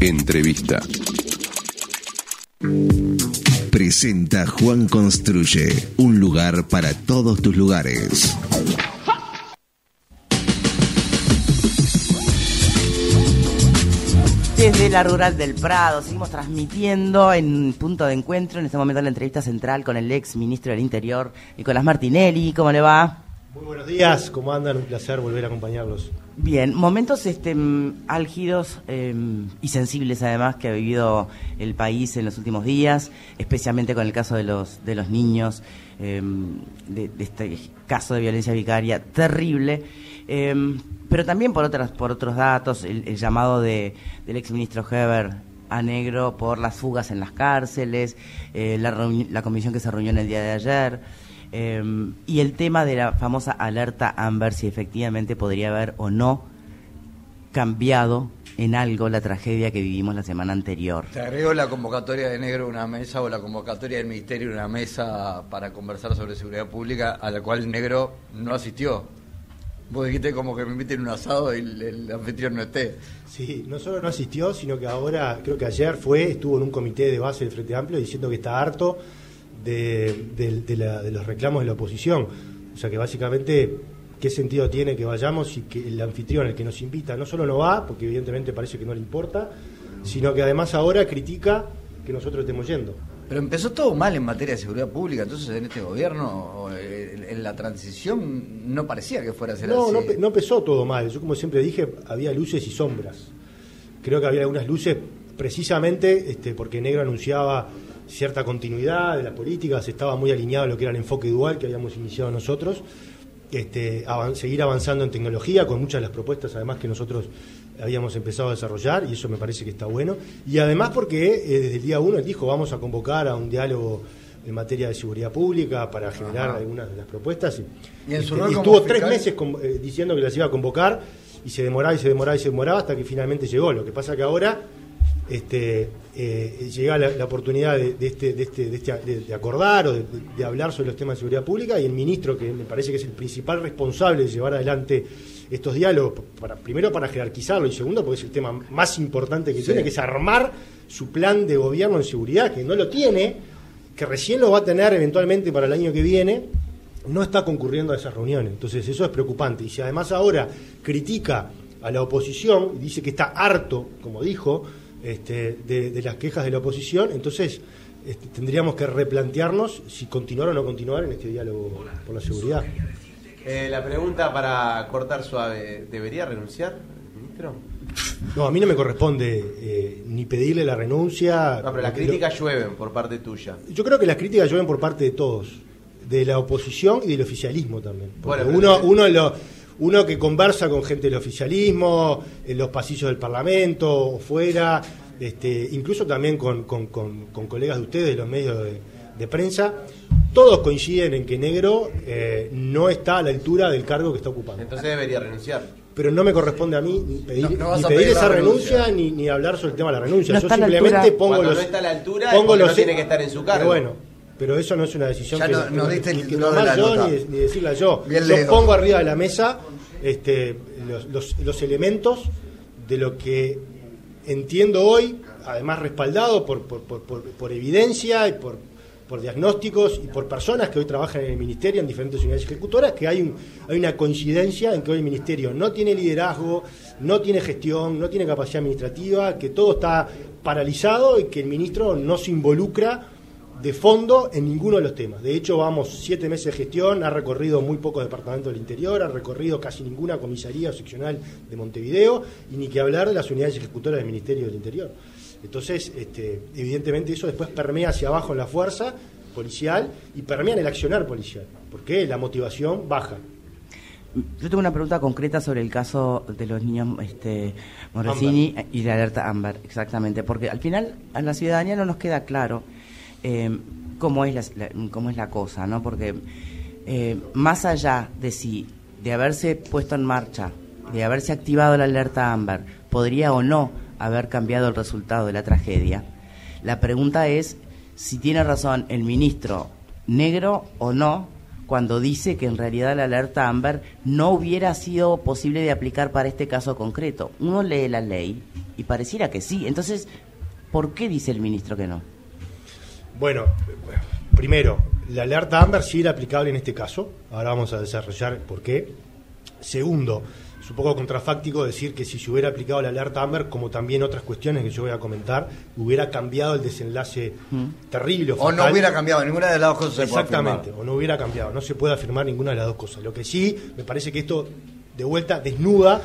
Entrevista. Presenta Juan Construye, un lugar para todos tus lugares. Desde la Rural del Prado seguimos transmitiendo en Punto de Encuentro, en este momento la entrevista central con el ex ministro del Interior, Nicolás Martinelli. ¿Cómo le va? Muy buenos días, ¿cómo andan? Un placer volver a acompañarlos. Bien, momentos álgidos y sensibles además que ha vivido el país en los últimos días, especialmente con el caso de los niños, de este caso de violencia vicaria terrible, pero también por otros datos, el llamado del exministro Heber a Negro por las fugas en las cárceles, la comisión que se reunió en el día de ayer. Y el tema de la famosa alerta Amber, si efectivamente podría haber o no cambiado en algo la tragedia que vivimos la semana anterior. Te agrego la convocatoria de Negro a una mesa, o la convocatoria del Ministerio a una mesa para conversar sobre seguridad pública, a la cual Negro no asistió. Vos dijiste como que me inviten a un asado y el anfitrión no esté. Sí, no solo no asistió, sino que ahora, creo que ayer estuvo en un comité de base del Frente Amplio diciendo que está harto de los reclamos de la oposición. O sea que básicamente, ¿qué sentido tiene que vayamos y que el anfitrión, el que nos invita, no solo no va, porque evidentemente parece que no le importa, sino que además ahora critica que nosotros estemos yendo? Pero empezó todo mal en materia de seguridad pública, entonces en este gobierno, en la transición, no parecía que fuera a ser así. No empezó todo mal. Yo, como siempre dije, había luces y sombras. Creo que había algunas luces precisamente porque Negro anunciaba cierta continuidad de las políticas, estaba muy alineado a lo que era el enfoque dual que habíamos iniciado nosotros, seguir avanzando en tecnología con muchas de las propuestas además que nosotros habíamos empezado a desarrollar, y eso me parece que está bueno, y además porque desde el día 1 él dijo vamos a convocar a un diálogo en materia de seguridad pública para generar algunas de las propuestas, y estuvo 3 meses diciendo que las iba a convocar, y se demoraba hasta que finalmente llegó. Lo que pasa que ahora llega la oportunidad de acordar o de hablar sobre los temas de seguridad pública, y el ministro, que me parece que es el principal responsable de llevar adelante estos diálogos, primero para jerarquizarlo, y segundo porque es el tema más importante que tiene, que es armar su plan de gobierno en seguridad, que no lo tiene, que recién lo va a tener eventualmente para el año que viene, no está concurriendo a esas reuniones. Entonces eso es preocupante. Y si además ahora critica a la oposición y dice que está harto, como dijo, de las quejas de la oposición, entonces tendríamos que replantearnos si continuar o no continuar en este diálogo por la seguridad. La pregunta para cortar suave, ¿debería renunciar el ministro? No, a mí no me corresponde ni pedirle la renuncia. No, pero las críticas llueven por parte tuya. Yo creo que las críticas llueven por parte de todos, de la oposición y del oficialismo también. Porque uno que conversa con gente del oficialismo, en los pasillos del Parlamento, o fuera, incluso también con colegas de ustedes, de los medios de prensa, todos coinciden en que Negro no está a la altura del cargo que está ocupando. Entonces debería renunciar. Pero no me corresponde a mí ni pedir esa renuncia ni hablar sobre el tema de la renuncia. No, yo simplemente pongo no está a la altura, no tiene que estar en su cargo. Pero eso no es una decisión ya que no diste el que tomar yo ni decirla yo. Yo pongo arriba de la mesa los elementos de lo que entiendo hoy, además respaldado por evidencia y por diagnósticos y por personas que hoy trabajan en el Ministerio en diferentes unidades ejecutoras, que hay una coincidencia en que hoy el Ministerio no tiene liderazgo, no tiene gestión, no tiene capacidad administrativa, que todo está paralizado y que el ministro no se involucra de fondo en ninguno de los temas. De hecho, vamos 7 meses de gestión, ha recorrido muy pocos departamentos del interior, ha recorrido casi ninguna comisaría o seccional de Montevideo, y ni que hablar de las unidades ejecutoras del Ministerio del Interior. Entonces, evidentemente eso después permea hacia abajo en la fuerza policial y permea en el accionar policial, porque la motivación baja. Yo tengo una pregunta concreta sobre el caso de los niños Morosini y la alerta Amber, exactamente, porque al final a la ciudadanía no nos queda claro cómo es la cosa, ¿no? Porque más allá de haberse puesto en marcha, de haberse activado la alerta Amber, podría o no haber cambiado el resultado de la tragedia. La pregunta es si tiene razón el ministro Negro o no cuando dice que en realidad la alerta Amber no hubiera sido posible de aplicar para este caso concreto. Uno lee la ley y pareciera que sí. Entonces, ¿por qué dice el ministro que no? Bueno, primero, la alerta Amber sí era aplicable en este caso. Ahora vamos a desarrollar por qué. Segundo, es un poco contrafáctico decir que si se hubiera aplicado la alerta Amber, como también otras cuestiones que yo voy a comentar, hubiera cambiado el desenlace terrible o fatal. O no hubiera cambiado ninguna de las dos cosas. Exactamente, o no hubiera cambiado. No se puede afirmar ninguna de las dos cosas. Lo que sí, me parece que esto de vuelta desnuda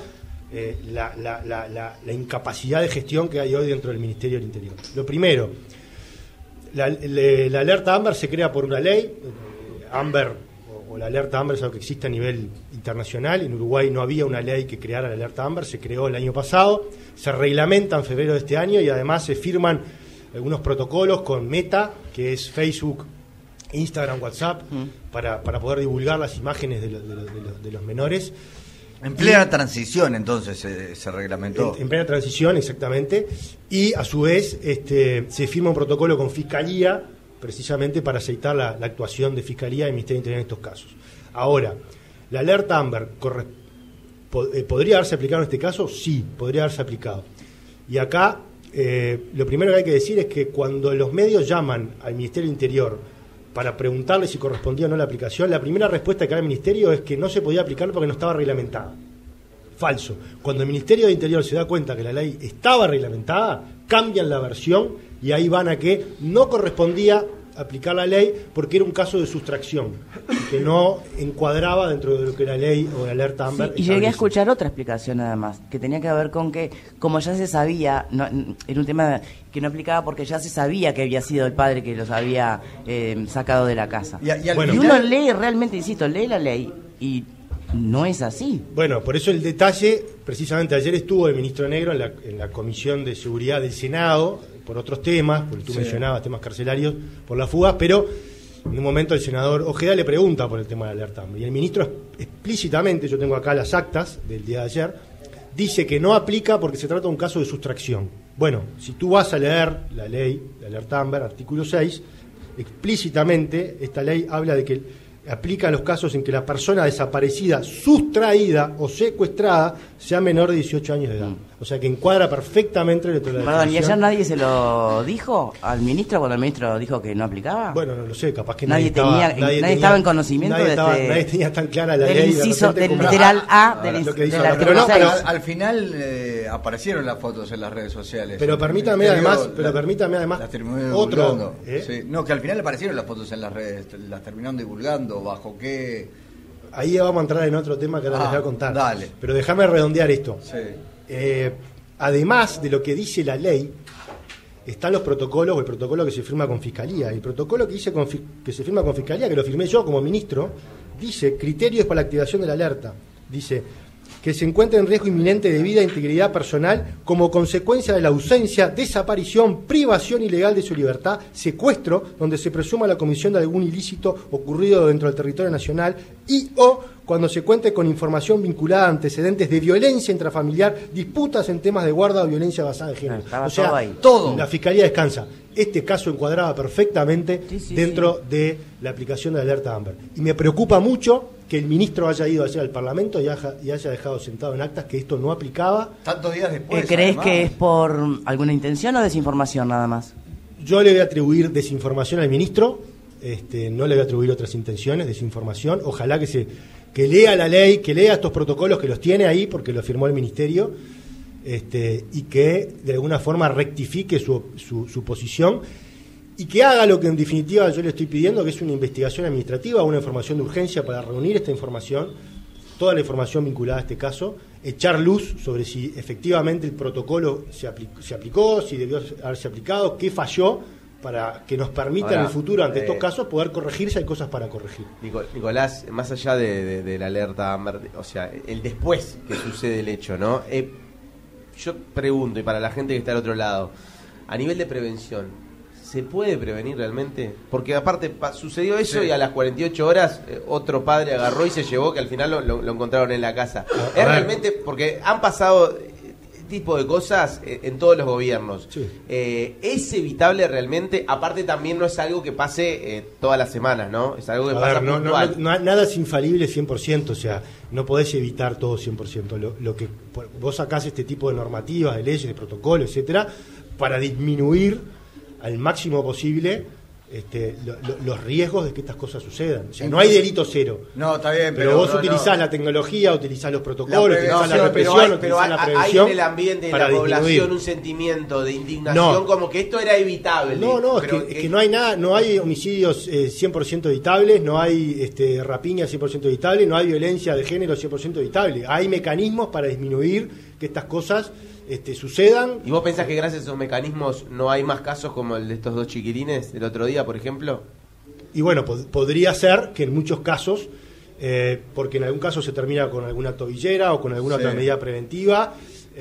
la incapacidad de gestión que hay hoy dentro del Ministerio del Interior. Lo primero, la alerta Amber se crea por una ley. Amber o la alerta Amber es algo que existe a nivel internacional. En Uruguay no había una ley que creara la alerta Amber, se creó el año pasado, se reglamenta en febrero de este año y además se firman algunos protocolos con Meta, que es Facebook, Instagram, WhatsApp, para poder divulgar las imágenes de los menores. En plena transición, entonces, se reglamentó. En plena transición, exactamente. Y, a su vez, se firma un protocolo con Fiscalía, precisamente para aceitar la actuación de Fiscalía y Ministerio del Interior en estos casos. Ahora, ¿la alerta Amber podría haberse aplicado en este caso? Sí, podría haberse aplicado. Y acá, lo primero que hay que decir es que cuando los medios llaman al Ministerio del Interior para preguntarle si correspondía o no la aplicación, la primera respuesta que da el Ministerio es que no se podía aplicar porque no estaba reglamentada. Falso. Cuando el Ministerio del Interior se da cuenta que la ley estaba reglamentada, cambian la versión y ahí van a que no correspondía aplicar la ley porque era un caso de sustracción, que no encuadraba dentro de lo que la ley o la alerta Amber. Sí, y llegué a escuchar otra explicación además, que tenía que ver con que, como ya se sabía, era un tema que no aplicaba porque ya se sabía que había sido el padre que los había sacado de la casa. Y uno lee realmente, insisto, lee la ley y no es así. Bueno, por eso el detalle, precisamente ayer estuvo el ministro Negro en la Comisión de Seguridad del Senado, por otros temas, porque tú mencionabas temas carcelarios, por las fugas, pero en un momento el senador Ojeda le pregunta por el tema de la alerta Amber. Y el ministro explícitamente, yo tengo acá las actas del día de ayer, dice que no aplica porque se trata de un caso de sustracción. Bueno, si tú vas a leer la ley, la alerta Amber, artículo 6, explícitamente esta ley habla de que aplica a los casos en que la persona desaparecida, sustraída o secuestrada sea menor de 18 años de edad. O sea que encuadra perfectamente dentro de la definición. ¿Y ayer nadie se lo dijo al ministro cuando el ministro dijo que no aplicaba? Bueno, no lo sé, capaz que nadie estaba en conocimiento nadie tenía tan clara la ley. Inciso, del literal A del artículo 6. Pero al final aparecieron las fotos en las redes sociales. Pero permítame además otro. Sí. No, que al final aparecieron las fotos en las redes, las terminaron divulgando, bajo qué. Ahí vamos a entrar en otro tema que ahora les voy a contar. Dale. Pero déjame redondear esto. Sí. Además de lo que dice la ley, están los protocolos o el protocolo que se firma con Fiscalía. El protocolo que se firma con Fiscalía, que lo firmé yo como ministro, dice criterios para la activación de la alerta. Dice que se encuentra en riesgo inminente de vida e integridad personal como consecuencia de la ausencia, desaparición, privación ilegal de su libertad, secuestro, donde se presuma la comisión de algún ilícito ocurrido dentro del territorio nacional y o cuando se cuente con información vinculada a antecedentes de violencia intrafamiliar, disputas en temas de guarda o violencia basada en género. O sea, todo. La Fiscalía descansa. Este caso encuadraba perfectamente dentro de la aplicación de la alerta Amber. Y me preocupa mucho que el ministro haya ido ayer al Parlamento y haya dejado sentado en actas que esto no aplicaba. Tantos días después. ¿Crees además que es por alguna intención o desinformación nada más? Yo le voy a atribuir desinformación al ministro, no le voy a atribuir otras intenciones, desinformación. Ojalá que lea la ley, que lea estos protocolos, que los tiene ahí porque lo firmó el ministerio, y que de alguna forma rectifique su posición y que haga lo que en definitiva yo le estoy pidiendo, que es una investigación administrativa, una información de urgencia para reunir esta información, toda la información vinculada a este caso, echar luz sobre si efectivamente el protocolo se aplicó, si debió haberse aplicado, qué falló, para que nos permita en el futuro, ante estos casos, poder corregir si hay cosas para corregir. Nicolás, más allá de la alerta Amber, o sea, el después que sucede el hecho, ¿no? Yo pregunto, y para la gente que está al otro lado, a nivel de prevención, ¿se puede prevenir realmente? Porque aparte sucedió eso y a las 48 horas otro padre agarró y se llevó, que al final lo encontraron en la casa. Es realmente, porque han pasado tipo de cosas en todos los gobiernos. Sí. ¿Es evitable realmente? Aparte también no es algo que pase todas las semanas, ¿no? Es algo que pasa puntual. Nada es infalible 100%, o sea, no podés evitar todo 100%. Lo que vos sacás este tipo de normativas, de leyes, de protocolos, etcétera, para disminuir al máximo posible los riesgos de que estas cosas sucedan. O sea, no hay delito cero. No, está bien, pero vos utilizás la tecnología, utilizás los protocolos, utilizás la represión, utilizás la prevención. Hay en el ambiente de la población un sentimiento de indignación como que esto era evitable. No, es que no hay nada, no hay homicidios 100% evitables, no hay rapiñas 100% evitables, no hay violencia de género 100% evitable. Hay mecanismos para disminuir que estas cosas sucedan. ¿Y vos pensás que gracias a esos mecanismos no hay más casos como el de estos 2 chiquilines del otro día, por ejemplo? Y bueno, podría ser que en muchos casos, porque en algún caso se termina con alguna tobillera o con alguna otra medida preventiva,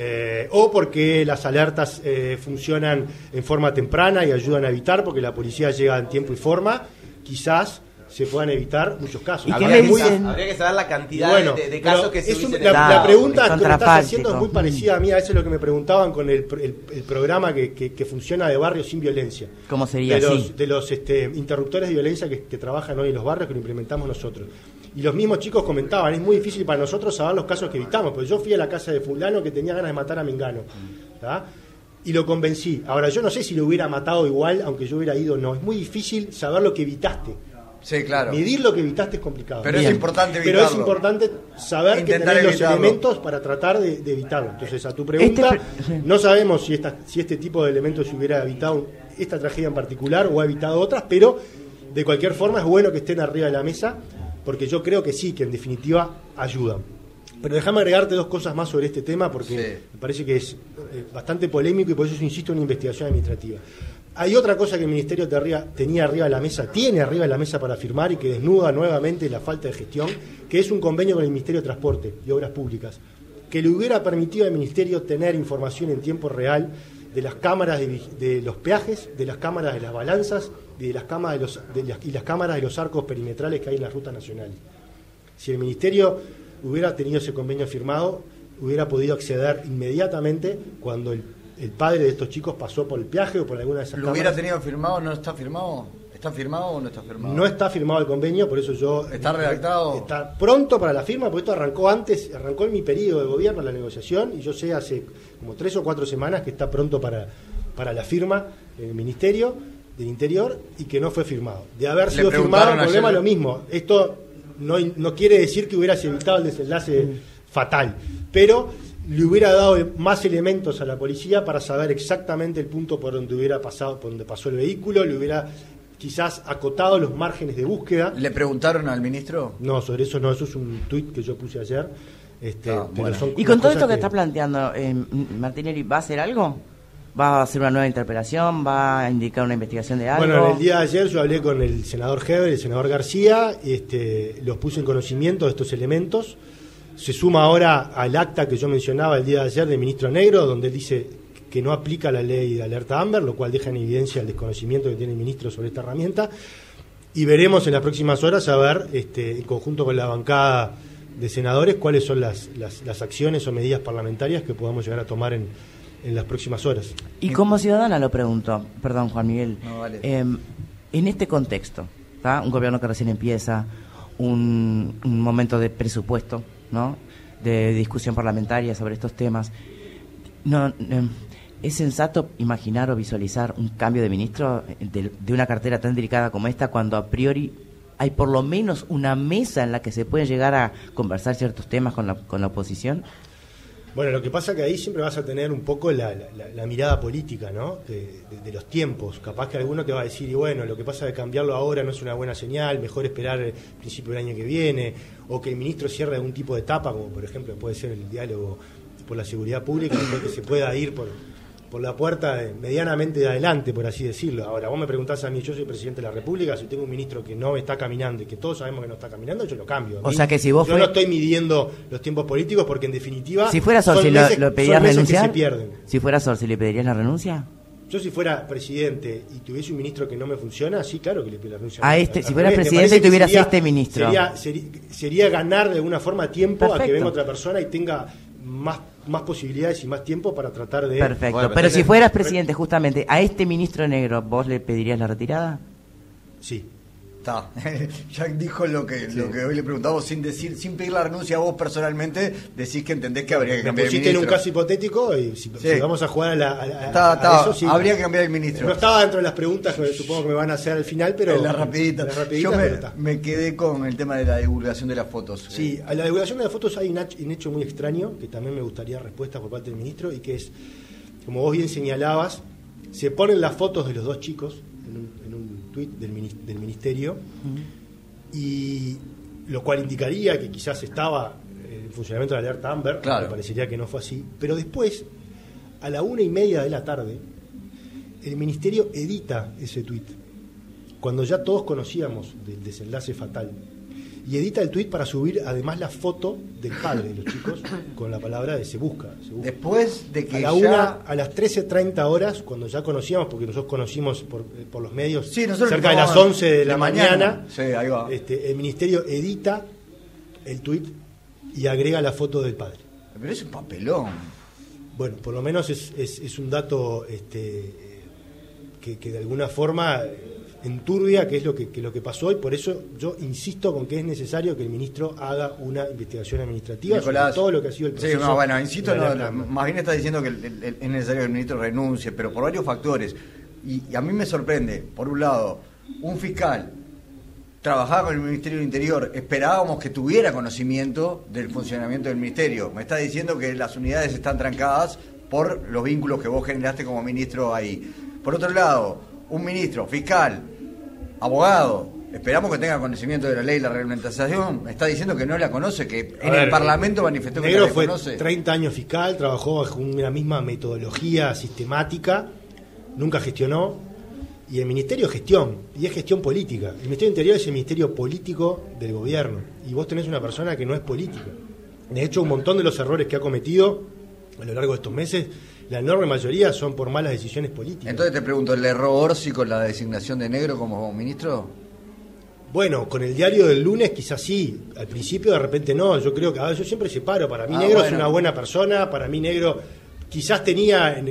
o porque las alertas funcionan en forma temprana y ayudan a evitar, porque la policía llega en tiempo y forma, quizás se puedan evitar muchos casos. ¿Y habría que saber la cantidad de casos que se dicen. La pregunta que me estás haciendo es muy parecida a mí, a eso es lo que me preguntaban con el programa que funciona de Barrios sin Violencia. ¿Cómo sería de los interruptores de violencia que trabajan hoy en los barrios, que lo implementamos nosotros. Y los mismos chicos comentaban, es muy difícil para nosotros saber los casos que evitamos, porque yo fui a la casa de fulano que tenía ganas de matar a Mengano, ¿tá? Y lo convencí. Ahora, yo no sé si lo hubiera matado igual, aunque yo hubiera ido o no. Es muy difícil saber lo que evitaste. Sí, claro. Medir lo que evitaste es complicado. Pero es importante evitarlo. Pero es importante saber que tenés los elementos para tratar de evitarlo. Entonces, a tu pregunta, no sabemos si este tipo de elementos se hubiera evitado esta tragedia en particular o ha evitado otras, pero de cualquier forma es bueno que estén arriba de la mesa, porque yo creo que sí, que en definitiva ayudan. Pero déjame agregarte 2 cosas más sobre este tema, porque me parece que es bastante polémico y por eso insisto en una investigación administrativa. Hay otra cosa que el Ministerio tenía arriba de la mesa, tiene arriba de la mesa para firmar y que desnuda nuevamente la falta de gestión, que es un convenio con el Ministerio de Transporte y Obras Públicas, que le hubiera permitido al Ministerio tener información en tiempo real de las cámaras de los peajes, de las cámaras de las balanzas y de las cámaras de los arcos perimetrales que hay en las rutas nacionales. Si el Ministerio hubiera tenido ese convenio firmado, hubiera podido acceder inmediatamente cuando el padre de estos chicos pasó por el peaje o por alguna de esas cámaras. ¿Lo hubiera tenido firmado? ¿No está firmado? ¿Está firmado o no está firmado? No está firmado el convenio, por eso yo... ¿Está redactado? Está pronto para la firma, porque esto arrancó en mi periodo de gobierno la negociación, y yo sé hace como 3 o 4 semanas que está pronto para la firma en el Ministerio del Interior y que no fue firmado. De haber sido firmado, el problema es lo mismo. Esto no quiere decir que hubieras evitado el desenlace fatal, pero le hubiera dado más elementos a la policía para saber exactamente el punto por donde pasó el vehículo, le hubiera quizás acotado los márgenes de búsqueda. ¿Le preguntaron al ministro? No, sobre eso no, eso es un tuit que yo puse ayer. Bueno. Y con todo esto que está planteando, Martinelli, ¿va a hacer algo? ¿Va a hacer una nueva interpelación? ¿Va a indicar una investigación de algo? Bueno, en el día de ayer yo hablé con el senador Heber y el senador García, los puse en conocimiento de estos elementos. Se suma ahora al acta que yo mencionaba el día de ayer del ministro Negro, donde él dice que no aplica la ley de alerta Amber, lo cual deja en evidencia el desconocimiento que tiene el ministro sobre esta herramienta. Y veremos en las próximas horas, a ver, en conjunto con la bancada de senadores, cuáles son las acciones o medidas parlamentarias que podamos llegar a tomar en las próximas horas. Y como ciudadana lo pregunto, perdón Juan Miguel, no, vale. En este contexto, ¿tá? Un gobierno que recién empieza, un momento de presupuesto, ¿no? De discusión parlamentaria sobre estos temas, ¿es sensato imaginar o visualizar un cambio de ministro de una cartera tan delicada como esta, cuando a priori hay por lo menos una mesa en la que se pueden llegar a conversar ciertos temas con la oposición? Bueno, lo que pasa es que ahí siempre vas a tener un poco la mirada política, ¿no? De los tiempos. Capaz que alguno te va a decir, y bueno, lo que pasa es que cambiarlo ahora no es una buena señal, mejor esperar el principio del año que viene, o que el ministro cierre algún tipo de etapa, como por ejemplo puede ser el diálogo por la seguridad pública, que se pueda ir por la puerta medianamente de adelante, por así decirlo. Ahora, vos me preguntás a mí, yo soy presidente de la República, si tengo un ministro que no está caminando y que todos sabemos que no está caminando, yo lo cambio. O sea que si vos yo no estoy midiendo los tiempos políticos, porque en definitiva si fuera Sorsi, ¿lo pedirías renunciar? Que se pierden. Si fuera Sorsi, ¿le pedirías la renuncia? Yo si fuera presidente y tuviese un ministro que no me funciona, sí, claro que le pido la renuncia. Si fueras presidente y tuvieras ministro. Sería ganar de alguna forma tiempo. Perfecto. A que venga otra persona y tenga más posibilidades y más tiempo para tratar de... Perfecto, bueno, pero si fueras presidente justamente, ¿a este ministro negro vos le pedirías la retirada? Sí. Está, ya dijo lo que hoy le preguntamos sin pedir la renuncia a vos personalmente, decís que entendés que habría que cambiar el ministro. En un caso hipotético y si vamos a jugar a eso, sí, habría que cambiar el ministro. No estaba dentro de las preguntas que supongo que me van a hacer al final, pero... En la rapidita. Yo me quedé con el tema de la divulgación de las fotos. Sí, a la divulgación de las fotos hay un hecho muy extraño, que también me gustaría respuesta por parte del ministro, y que es, como vos bien señalabas, se ponen las fotos de los dos chicos en un tuit del ministerio, y lo cual indicaría que quizás estaba en funcionamiento de la alerta Amber. Claro. Me parecería que no fue así, pero después a la 1:30 de la tarde el ministerio edita ese tuit cuando ya todos conocíamos del desenlace fatal, y edita el tuit para subir además la foto del padre de los chicos con la palabra de se busca. Después de que a las 13:30 horas, cuando ya conocíamos, porque nosotros conocimos por los medios, cerca de las 11 de la mañana, sí, ahí va. El ministerio edita el tuit y agrega la foto del padre. Pero es un papelón. Bueno, por lo menos es un dato que de alguna forma enturbia qué es lo que pasó, y por eso yo insisto con que es necesario que el ministro haga una investigación administrativa, Nicolás, sobre todo lo que ha sido el proceso. Sí, no, bueno, insisto, más bien está diciendo que es necesario que el ministro renuncie, pero por varios factores. Y a mí me sorprende, por un lado, un fiscal trabajaba con el Ministerio del Interior, esperábamos que tuviera conocimiento del funcionamiento del ministerio. Me está diciendo que las unidades están trancadas por los vínculos que vos generaste como ministro ahí. Por otro lado, un ministro, fiscal, abogado, esperamos que tenga conocimiento de la ley y la reglamentación, me está diciendo que no la conoce, que el Parlamento manifestó que no la conoce. Fue 30 años fiscal, trabajó bajo una misma metodología sistemática, nunca gestionó, y el ministerio es gestión, y es gestión política. El Ministerio del Interior es el ministerio político del gobierno, y vos tenés una persona que no es política. De hecho, un montón de los errores que ha cometido a lo largo de estos meses, la enorme mayoría son por malas decisiones políticas. Entonces te pregunto, ¿le erró Orsi con la designación de Negro como ministro? Bueno, con el diario del lunes quizás sí, al principio de repente no, yo creo que yo siempre separo, para mí Negro es una buena persona, para mí Negro quizás tenía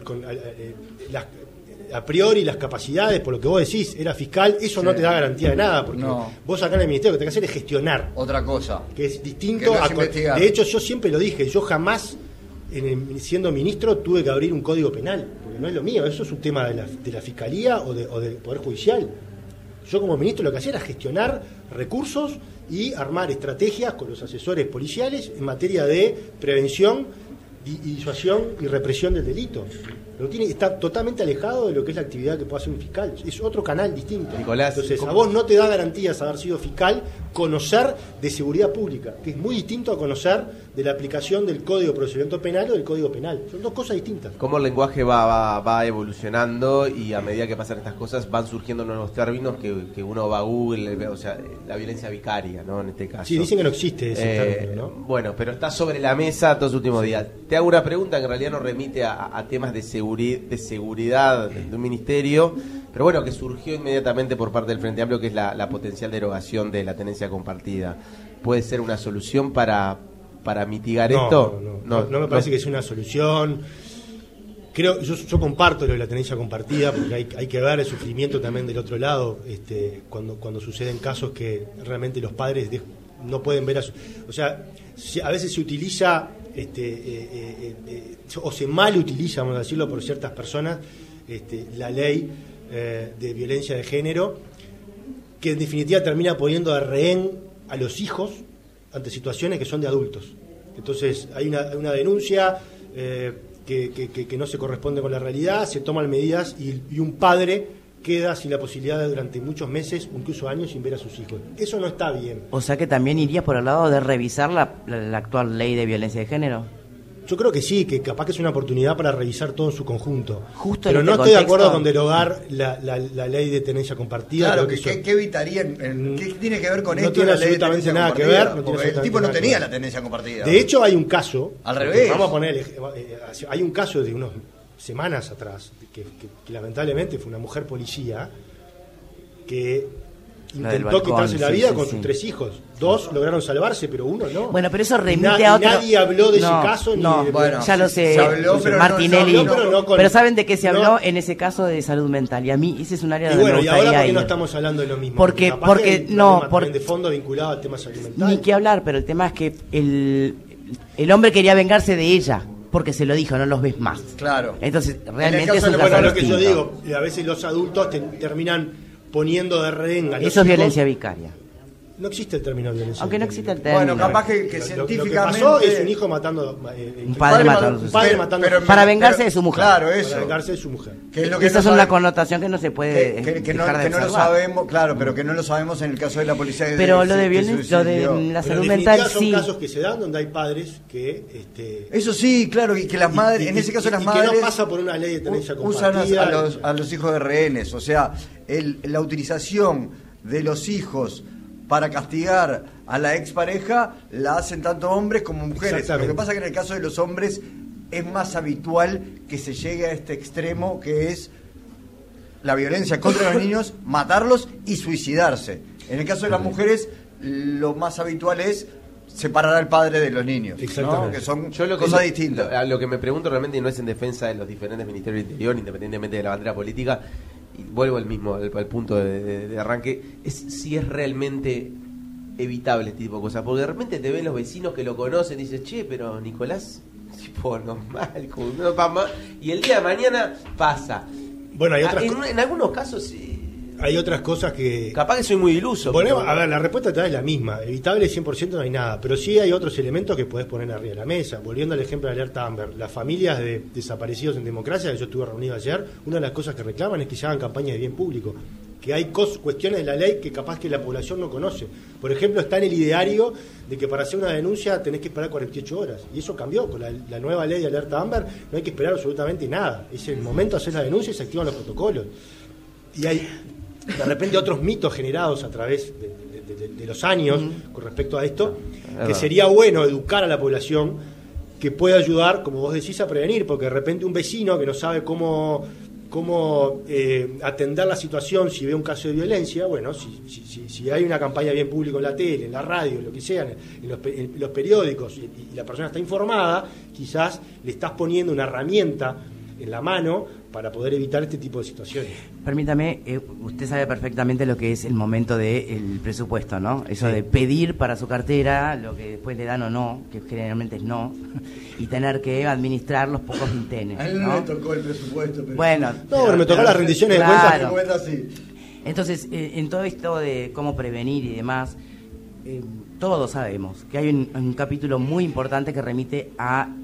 a priori las capacidades, por lo que vos decís, era fiscal, eso no te da garantía de nada, porque vos acá en el ministerio lo que tenés que hacer es gestionar. Otra cosa. Que es distinto a investigar. De hecho, yo siempre lo dije, yo jamás siendo ministro tuve que abrir un código penal, porque no es lo mío, eso es un tema de la Fiscalía o del Poder Judicial. Yo como ministro lo que hacía era gestionar recursos y armar estrategias con los asesores policiales en materia de prevención, disuasión y represión del delito. Está totalmente alejado de lo que es la actividad que puede hacer un fiscal, es otro canal distinto. Nicolás, entonces a vos no te da garantías haber sido fiscal conocer de seguridad pública, que es muy distinto a conocer de la aplicación del Código de Procedimiento Penal o del Código Penal, son dos cosas distintas. Cómo el lenguaje va evolucionando, y a medida que pasan estas cosas van surgiendo nuevos términos que uno va a Google, o sea, la violencia vicaria, ¿no? En este caso. Sí, dicen que no existe ese término, ¿no? Bueno, pero está sobre la mesa todos los últimos días. Te hago una pregunta que en realidad nos remite a temas de seguridad de un ministerio, pero bueno, que surgió inmediatamente por parte del Frente Amplio, que es la potencial derogación de la tenencia compartida. ¿Puede ser una solución para mitigar esto? No me parece que sea una solución. Creo, yo comparto lo de la tenencia compartida, porque hay que ver el sufrimiento también del otro lado, cuando suceden casos que realmente los padres no pueden ver o sea, a veces se utiliza o se mal utiliza, vamos a decirlo, por ciertas personas, la ley de violencia de género, que en definitiva termina poniendo de rehén a los hijos ante situaciones que son de adultos. Entonces hay una denuncia que no se corresponde con la realidad, se toman medidas y un padre queda sin la posibilidad de durante muchos meses, incluso años, sin ver a sus hijos. Eso no está bien. O sea que también irías por el lado de revisar la actual ley de violencia de género. Yo creo que sí, que capaz que es una oportunidad para revisar todo en su conjunto. Justo pero no estoy de acuerdo con derogar la ley de tenencia compartida. Claro, ¿qué evitarían? ¿Qué tiene que ver con esto? No tiene absolutamente nada que ver. El tipo no tenía la tenencia compartida. De hecho, hay un caso. Al revés. Vamos a poner, hay un caso de unas semanas atrás, que lamentablemente fue una mujer policía que intentó quitarse la vida con sus 3 hijos. 2 lograron salvarse, pero 1 no. Bueno, pero eso remite a otro... Nadie habló de ese caso. Ya lo sé, Martinelli. Pero ¿saben de qué se habló en ese caso de salud mental? Y a mí ese es un área donde me gustaría ir. Y ahora, ¿por qué no estamos hablando de lo mismo? Porque de fondo vinculado al tema salud mental. Ni que hablar, pero el tema es que el hombre quería vengarse de ella. Porque se lo dijo, no los ves más. Claro. Entonces, realmente es un caso caso lo que yo digo, a veces los adultos terminan poniendo de rehén a los Eso es violencia vicaria. No existe el término violencia. Aunque no existe el término. Bueno, capaz que científicamente... Lo que pasó es un hijo matando... un padre matando. Para vengarse de su mujer. Claro, eso. Para vengarse de su mujer. Que es lo que esa es una connotación que no se puede que no lo sabemos, claro, pero que no lo sabemos en el caso de la policía. Pero lo de violencia, lo de la salud mental, sí. Son casos que se dan donde hay padres que... Eso sí, claro, y que las madres, en ese caso las madres... que no pasa por una ley de tenencia compartida. Usan a los hijos de rehenes, o sea, la utilización de los hijos para castigar a la expareja la hacen tanto hombres como mujeres. Lo que pasa es que en el caso de los hombres es más habitual que se llegue a este extremo que es la violencia contra los niños, matarlos y suicidarse. En el caso de las mujeres lo más habitual es separar al padre de los niños, ¿no? Que son cosas distintas. Lo que me pregunto realmente no es en defensa de los diferentes ministerios del interior, independientemente de la bandera política, y vuelvo al punto de arranque, es si es realmente evitable este tipo de cosas, porque de repente te ven los vecinos que lo conocen y dices, che, pero Nicolás, tipo normal, y el día de mañana pasa. Bueno, hay otras en algunos casos hay otras cosas que... Capaz que soy muy iluso. Bueno, a ver, la respuesta es la misma. Evitable 100% no hay nada, pero sí hay otros elementos que podés poner arriba de la mesa. Volviendo al ejemplo de Alerta Amber, las familias de desaparecidos en democracia, que yo estuve reunido ayer, una de las cosas que reclaman es que se hagan campañas de bien público, que hay cuestiones de la ley que capaz que la población no conoce. Por ejemplo, está en el ideario de que para hacer una denuncia tenés que esperar 48 horas, y eso cambió con la nueva ley de Alerta Amber. No hay que esperar absolutamente nada, es el momento de hacer la denuncia y se activan los protocolos. Y hay de repente otros mitos generados a través de los años con respecto a esto, que sería bueno educar a la población, que puede ayudar, como vos decís, a prevenir, porque de repente un vecino que no sabe cómo atender la situación si ve un caso de violencia, bueno, si hay una campaña bien pública en la tele, en la radio, lo que sea, en los periódicos, y la persona está informada, quizás le estás poniendo una herramienta en la mano para poder evitar este tipo de situaciones. Permítame, usted sabe perfectamente lo que es el momento del presupuesto, ¿no? Eso de pedir para su cartera lo que después le dan o no, que generalmente es no, y tener que administrar los pocos vintenes, ¿no? A él no le tocó el presupuesto. Pero... Bueno, pero me tocó las rendiciones de cuentas. Sí. Entonces, en todo esto de cómo prevenir y demás, todos sabemos que hay un capítulo muy importante que remite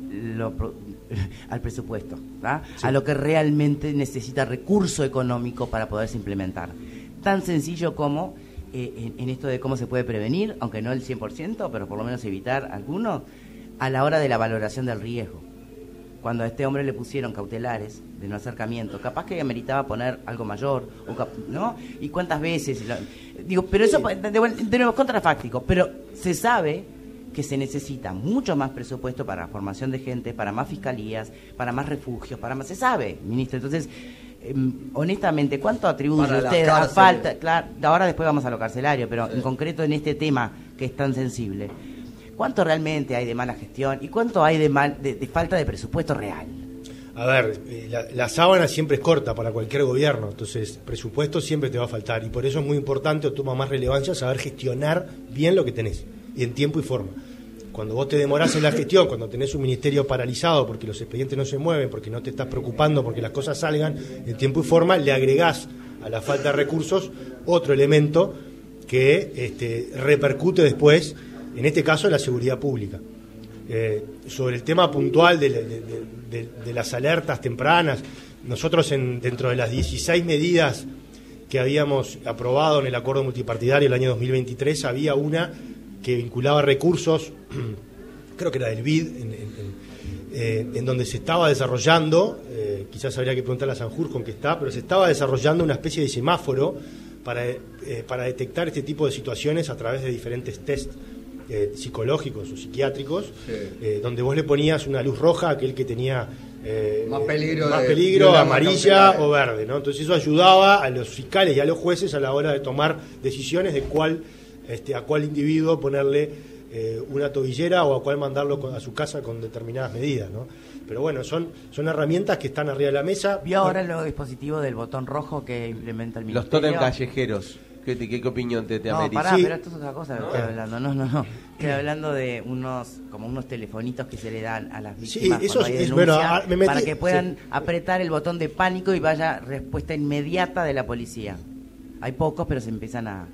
al presupuesto, ¿verdad? Sí. A lo que realmente necesita recurso económico para poderse implementar. Tan sencillo como en esto de cómo se puede prevenir, aunque no el 100%, pero por lo menos evitar algunos, a la hora de la valoración del riesgo. Cuando a este hombre le pusieron cautelares de no acercamiento, capaz que ameritaba poner algo mayor, ¿no? ¿Y cuántas veces? Pero eso de nuevo contrafáctico, pero se sabe que se necesita mucho más presupuesto para la formación de gente, para más fiscalías, para más refugios, para más... Se sabe, ministro. Entonces, honestamente, ¿cuánto atribuye usted a falta? Claro, ahora después vamos a lo carcelario, pero en concreto en este tema que es tan sensible, ¿cuánto realmente hay de mala gestión y cuánto hay de falta de presupuesto real? A ver, la sábana siempre es corta para cualquier gobierno, entonces presupuesto siempre te va a faltar, y por eso es muy importante o toma más relevancia saber gestionar bien lo que tenés, y en tiempo y forma. Cuando vos te demorás en la gestión, cuando tenés un ministerio paralizado porque los expedientes no se mueven, porque no te estás preocupando porque las cosas salgan en tiempo y forma, le agregás a la falta de recursos otro elemento que repercute después, en este caso, en la seguridad pública. Sobre el tema puntual de las alertas tempranas, nosotros dentro de las 16 medidas que habíamos aprobado en el acuerdo multipartidario el año 2023, había una que vinculaba recursos, creo que era del BID, en donde se estaba desarrollando, quizás habría que preguntarle a Sanjur con qué está, pero se estaba desarrollando una especie de semáforo para detectar este tipo de situaciones a través de diferentes test psicológicos o psiquiátricos, sí. Donde vos le ponías una luz roja a aquel que tenía más peligro de amarilla o verde, ¿no? Entonces eso ayudaba a los fiscales y a los jueces a la hora de tomar decisiones de a cuál individuo ponerle una tobillera o a cuál mandarlo a su casa con determinadas medidas, ¿no? Pero bueno, son herramientas que están arriba de la mesa. ¿Vio ahora el nuevo dispositivo del botón rojo que implementa el Ministerio? Los tótem callejeros. ¿Qué opinión te amerita? No, pará, sí. pero esto es otra cosa que estoy hablando. No. Estoy hablando de unos telefonitos que se le dan a las víctimas eso cuando hay es denuncia, bueno, para que puedan apretar el botón de pánico y vaya respuesta inmediata de la policía. Hay pocos, pero se empiezan a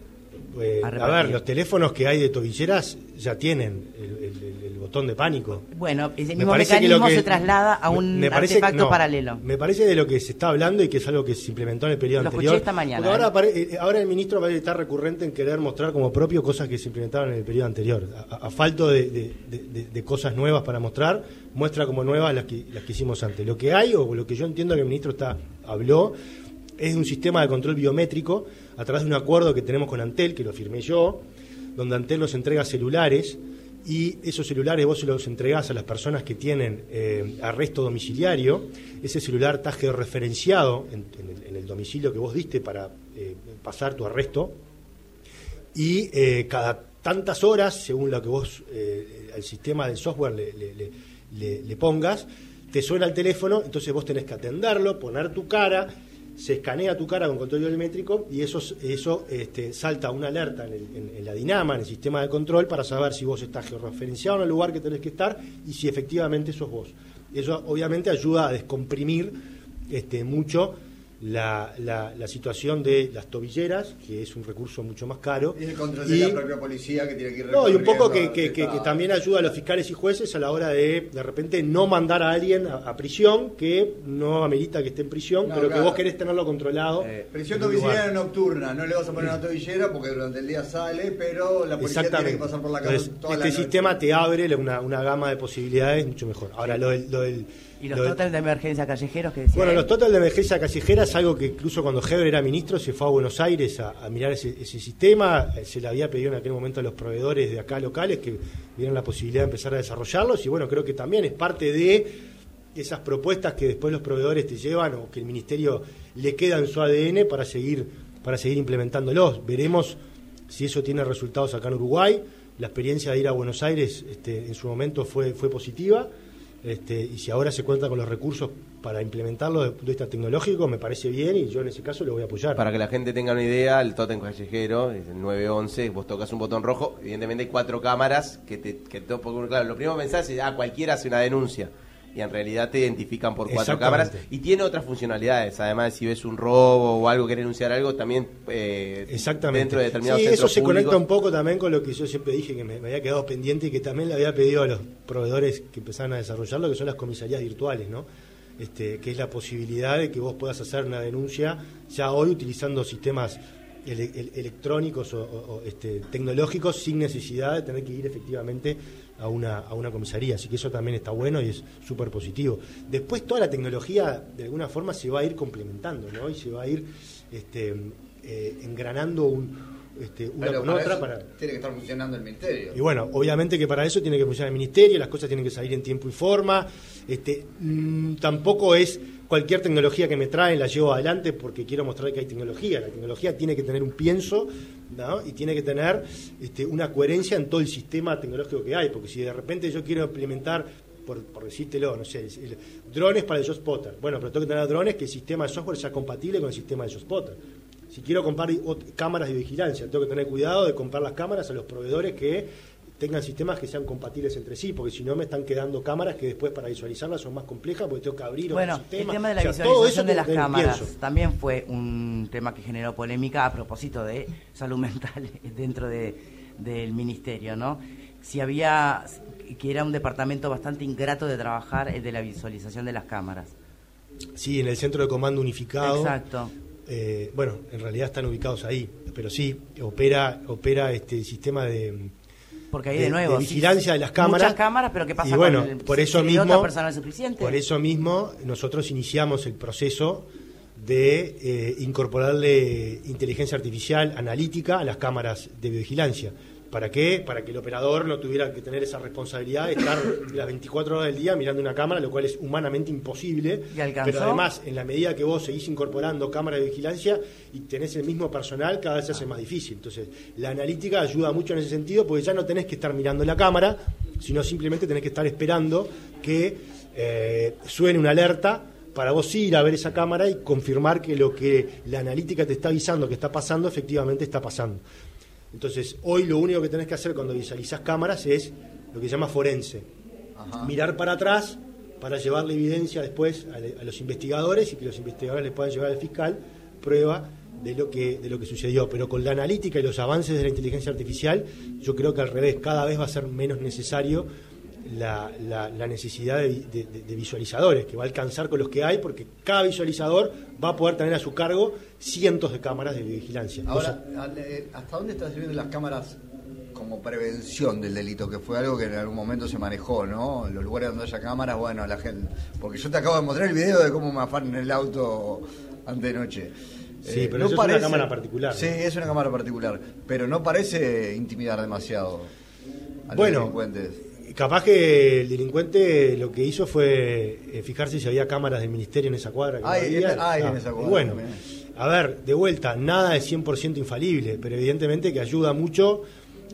ver, los teléfonos que hay de tobilleras ya tienen el botón de pánico. Bueno, ese mismo mecanismo se traslada a un artefacto paralelo. Me parece de lo que se está hablando y que es algo que se implementó en el periodo anterior. Lo escuché esta mañana. Ahora el ministro va a estar recurrente en querer mostrar como propio cosas que se implementaron en el periodo anterior. A falta de cosas nuevas para mostrar, muestra como nuevas las que hicimos antes. Lo que hay, o lo que yo entiendo que el ministro habló, es un sistema de control biométrico a través de un acuerdo que tenemos con Antel, que lo firmé yo, donde Antel nos entrega celulares y esos celulares vos se los entregás a las personas que tienen arresto domiciliario. Ese celular está georreferenciado en el domicilio que vos diste para pasar tu arresto y cada tantas horas, según lo que vos al sistema del software le pongas, te suena el teléfono, entonces vos tenés que atenderlo, poner tu cara, se escanea tu cara con control biométrico y eso salta una alerta en la Dinama, en el sistema de control, para saber si vos estás georreferenciado en el lugar que tenés que estar y si efectivamente sos vos. Eso obviamente ayuda a descomprimir mucho la situación de las tobilleras, que es un recurso mucho más caro. Y el control de la propia policía que tiene que ir y un poco que también ayuda a los fiscales y jueces a la hora de repente no mandar a alguien a prisión que no amerita que esté en prisión, pero claro, que vos querés tenerlo controlado. Prisión domiciliaria nocturna, no le vas a poner una tobillera porque durante el día sale, pero la policía tiene que pasar por la casa. Entonces, sistema te abre una gama de posibilidades mucho mejor. Ahora, ¿Y los tótems de emergencia callejeros que decía? Bueno, los tótems de emergencia callejera es algo que incluso cuando Heber era ministro se fue a Buenos Aires a mirar ese sistema. Se le había pedido en aquel momento a los proveedores de acá locales que vieran la posibilidad de empezar a desarrollarlos. Y bueno, creo que también es parte de esas propuestas que después los proveedores te llevan o que el ministerio le queda en su ADN para seguir implementándolos. Veremos si eso tiene resultados acá en Uruguay. La experiencia de ir a Buenos Aires en su momento fue positiva. Y si ahora se cuenta con los recursos para implementarlo desde el punto de vista tecnológico, me parece bien y yo en ese caso lo voy a apoyar. Para que la gente tenga una idea, el tótem callejero es el 911, vos tocas un botón rojo, evidentemente hay 4 cámaras claro, lo primero que pensás es, cualquiera hace una denuncia, y en realidad te identifican por 4 cámaras, y tiene otras funcionalidades, además si ves un robo o algo, querés denunciar algo, también dentro de determinados centros eso se públicos. Conecta un poco también con lo que yo siempre dije que me había quedado pendiente y que también le había pedido a los proveedores que empezaran a desarrollarlo, que son las comisarías virtuales, ¿no? Que es la posibilidad de que vos puedas hacer una denuncia ya hoy utilizando sistemas electrónicos o tecnológicos sin necesidad de tener que ir efectivamente a una comisaría, así que eso también está bueno y es súper positivo. Después toda la tecnología de alguna forma se va a ir complementando, ¿no? Y se va a ir engranando una con otra. Tiene que estar funcionando el ministerio. Y bueno, obviamente que para eso tiene que funcionar el ministerio, las cosas tienen que salir en tiempo y forma. Tampoco es cualquier tecnología que me traen la llevo adelante porque quiero mostrar que hay tecnología. La tecnología tiene que tener un pienso, ¿no? Y tiene que tener una coherencia en todo el sistema tecnológico que hay, porque si de repente yo quiero implementar, por decírtelo, no sé, drones para el JustSpotter, bueno, pero tengo que tener drones que el sistema de software sea compatible con el sistema de JustSpotter. Si quiero comprar cámaras de vigilancia, tengo que tener cuidado de comprar las cámaras a los proveedores que tengan sistemas que sean compatibles entre sí, porque si no me están quedando cámaras que después para visualizarlas son más complejas porque tengo que abrir otro sistema. El tema de la visualización de las cámaras también fue un tema que generó polémica a propósito de salud mental dentro del ministerio, ¿no? Que era un departamento bastante ingrato de trabajar, el de la visualización de las cámaras. Sí, en el centro de comando unificado. Exacto. Bueno, en realidad están ubicados ahí, pero sí, opera el sistema de... Porque ahí de nuevo, de vigilancia de las cámaras. Muchas cámaras, pero ¿qué pasa con el personal suficiente? Por eso mismo nosotros iniciamos el proceso de incorporarle inteligencia artificial analítica a las cámaras de vigilancia. ¿Para qué? Para que el operador no tuviera que tener esa responsabilidad de estar las 24 horas del día mirando una cámara, lo cual es humanamente imposible. ¿Y alcanzó? Pero además, en la medida que vos seguís incorporando cámaras de vigilancia y tenés el mismo personal, cada vez se hace más difícil. Entonces, la analítica ayuda mucho en ese sentido, porque ya no tenés que estar mirando la cámara, sino simplemente tenés que estar esperando que suene una alerta para vos ir a ver esa cámara y confirmar que lo que la analítica te está avisando que está pasando, efectivamente está pasando. Entonces, hoy lo único que tenés que hacer cuando visualizás cámaras es lo que se llama forense. Ajá. Mirar para atrás para llevarle evidencia después a los investigadores y que los investigadores les puedan llevar al fiscal prueba de lo que sucedió. Pero con la analítica y los avances de la inteligencia artificial, yo creo que al revés, cada vez va a ser menos necesario la necesidad de visualizadores, que va a alcanzar con los que hay, porque cada visualizador va a poder tener a su cargo cientos de cámaras de vigilancia. Ahora, ¿hasta dónde están sirviendo las cámaras como prevención del delito? Que fue algo que en algún momento se manejó, ¿no? En los lugares donde haya cámaras, bueno, la gente... Porque yo te acabo de mostrar el video de cómo me afanan el auto antenoche. Sí, pero eso parece, es una cámara particular. Sí, ¿no? Es una cámara particular, pero no parece intimidar demasiado a los delincuentes. Capaz que el delincuente lo que hizo fue fijarse si había cámaras del ministerio en esa cuadra. En esa cuadra. Bueno, a ver, de vuelta, nada es 100% infalible, pero evidentemente que ayuda mucho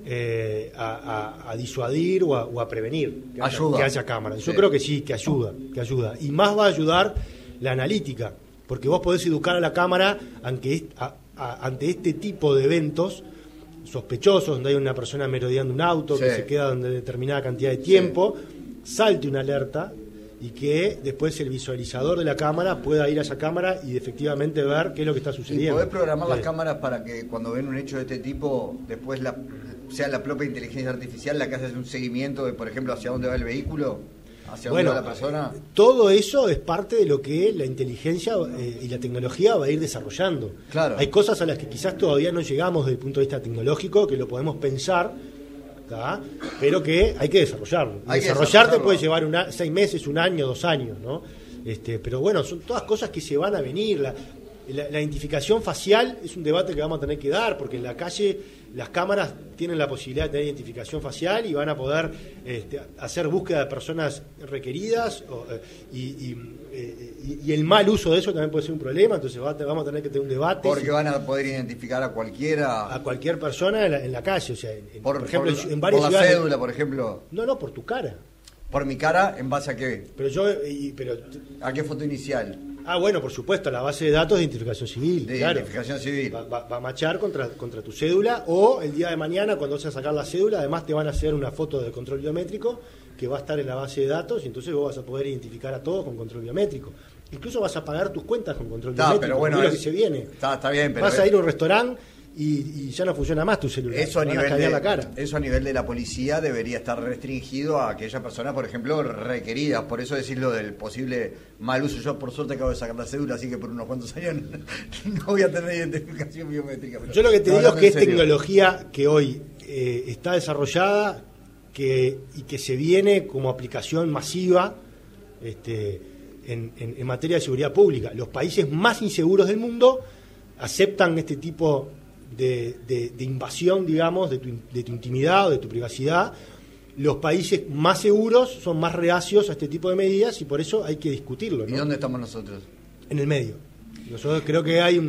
a disuadir o a prevenir que haya cámaras. Yo creo que sí, que ayuda. Y más va a ayudar la analítica, porque vos podés educar a la cámara ante este tipo de eventos sospechosos, donde hay una persona merodeando un auto, que se queda donde determinada cantidad de tiempo, salte una alerta y que después el visualizador de la cámara pueda ir a esa cámara y efectivamente ver qué es lo que está sucediendo. ¿Y podés programar las cámaras para que cuando ven un hecho de este tipo, después sea la propia inteligencia artificial la que hace un seguimiento de, por ejemplo, hacia dónde va el vehículo? ¿Hacia dónde va la persona? Todo eso es parte de lo que la inteligencia y la tecnología va a ir desarrollando. Claro. Hay cosas a las que quizás todavía no llegamos desde el punto de vista tecnológico, que lo podemos pensar, ¿tá? Pero que hay que desarrollarlo. Desarrollarte puede llevar 6 meses, 1 año, 2 años, ¿no? Pero bueno, son todas cosas que se van a venir. La identificación facial es un debate que vamos a tener que dar, porque en la calle las cámaras tienen la posibilidad de tener identificación facial y van a poder hacer búsqueda de personas requeridas y el mal uso de eso también puede ser un problema. Entonces vamos a tener que tener un debate. Porque van a poder identificar a cualquier persona en la calle. O sea, por ejemplo, en varias por ciudades. La cédula, por ejemplo. No, por tu cara. ¿Por mi cara? ¿En base a qué? ¿A qué foto inicial? Bueno, por supuesto, la base de datos de identificación civil. Identificación civil. Va a machar contra tu cédula, o el día de mañana, cuando vas a sacar la cédula, además te van a hacer una foto de control biométrico que va a estar en la base de datos, y entonces vos vas a poder identificar a todos con control biométrico. Incluso vas a pagar tus cuentas con control biométrico. Pero bueno, es lo que se viene. Está bien, pero vas a ir a un restaurante y ya no funciona más tu celular. Eso a nivel de la policía debería estar restringido a aquellas personas, por ejemplo, requeridas. Por eso decir lo del posible mal uso. Yo por suerte acabo de sacar la cédula, así que por unos cuantos años no voy a tener identificación biométrica. Yo lo que te digo es que es tecnología que hoy está desarrollada y que se viene como aplicación masiva en materia de seguridad pública. Los países más inseguros del mundo aceptan este tipo de invasión, digamos, de tu intimidad o de tu privacidad. Los países más seguros son más reacios a este tipo de medidas y por eso hay que discutirlo, ¿no? ¿Y dónde estamos nosotros? En el medio. Nosotros creo que hay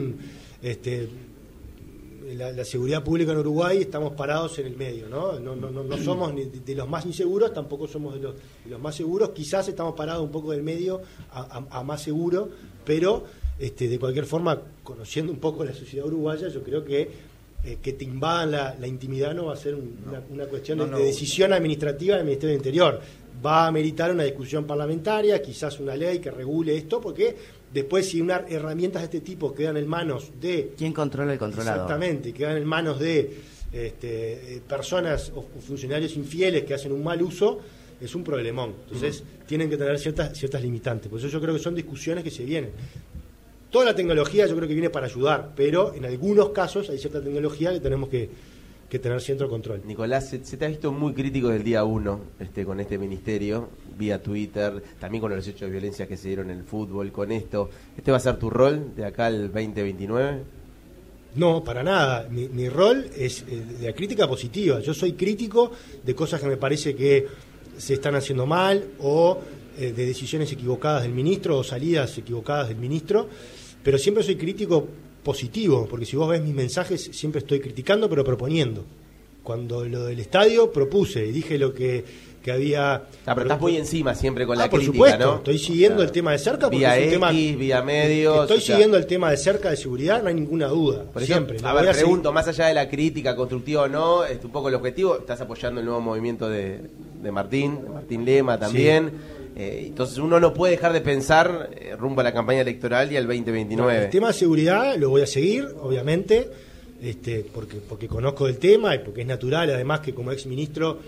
la seguridad pública en Uruguay estamos parados en el medio, ¿no? No somos ni de los más inseguros, tampoco somos de los más seguros. Quizás estamos parados un poco del medio a más seguro, pero de cualquier forma, conociendo un poco la sociedad uruguaya, yo creo que te invadan la intimidad no va a ser una cuestión de decisión administrativa del Ministerio del Interior. Va a meritar una discusión parlamentaria, quizás una ley que regule esto, porque después si unas herramientas de este tipo quedan en manos de... ¿Quién controla el controlador? Exactamente, quedan en manos de personas o funcionarios infieles que hacen un mal uso, es un problemón. Entonces tienen que tener ciertas limitantes. Por eso yo creo que son discusiones que se vienen. Toda la tecnología yo creo que viene para ayudar, pero en algunos casos hay cierta tecnología que tenemos que tener cierto control. Nicolás, se te ha visto muy crítico del día 1 con este ministerio, vía Twitter, también con los hechos de violencia que se dieron en el fútbol, con esto. ¿Este va a ser tu rol de acá al 2029? No, para nada. Mi rol es de la crítica positiva. Yo soy crítico de cosas que me parece que se están haciendo mal o de decisiones equivocadas del ministro o salidas equivocadas del ministro, pero siempre soy crítico positivo, porque si vos ves mis mensajes siempre estoy criticando pero proponiendo. Cuando lo del estadio propuse y dije lo que había... pero estás muy encima siempre con la por crítica, supuesto, ¿no? estoy siguiendo el tema de cerca porque vía es un tema... vía medios... Estoy siguiendo el tema de cerca de seguridad, no hay ninguna duda. Por eso, siempre. A ver, pregunto, más allá de la crítica constructiva o no, un poco el objetivo, estás apoyando el nuevo movimiento de Martín Lema también... Sí. Entonces uno no puede dejar de pensar rumbo a la campaña electoral y al 2029. No, el tema de seguridad lo voy a seguir, obviamente, porque conozco el tema y porque es natural, además, que como exministro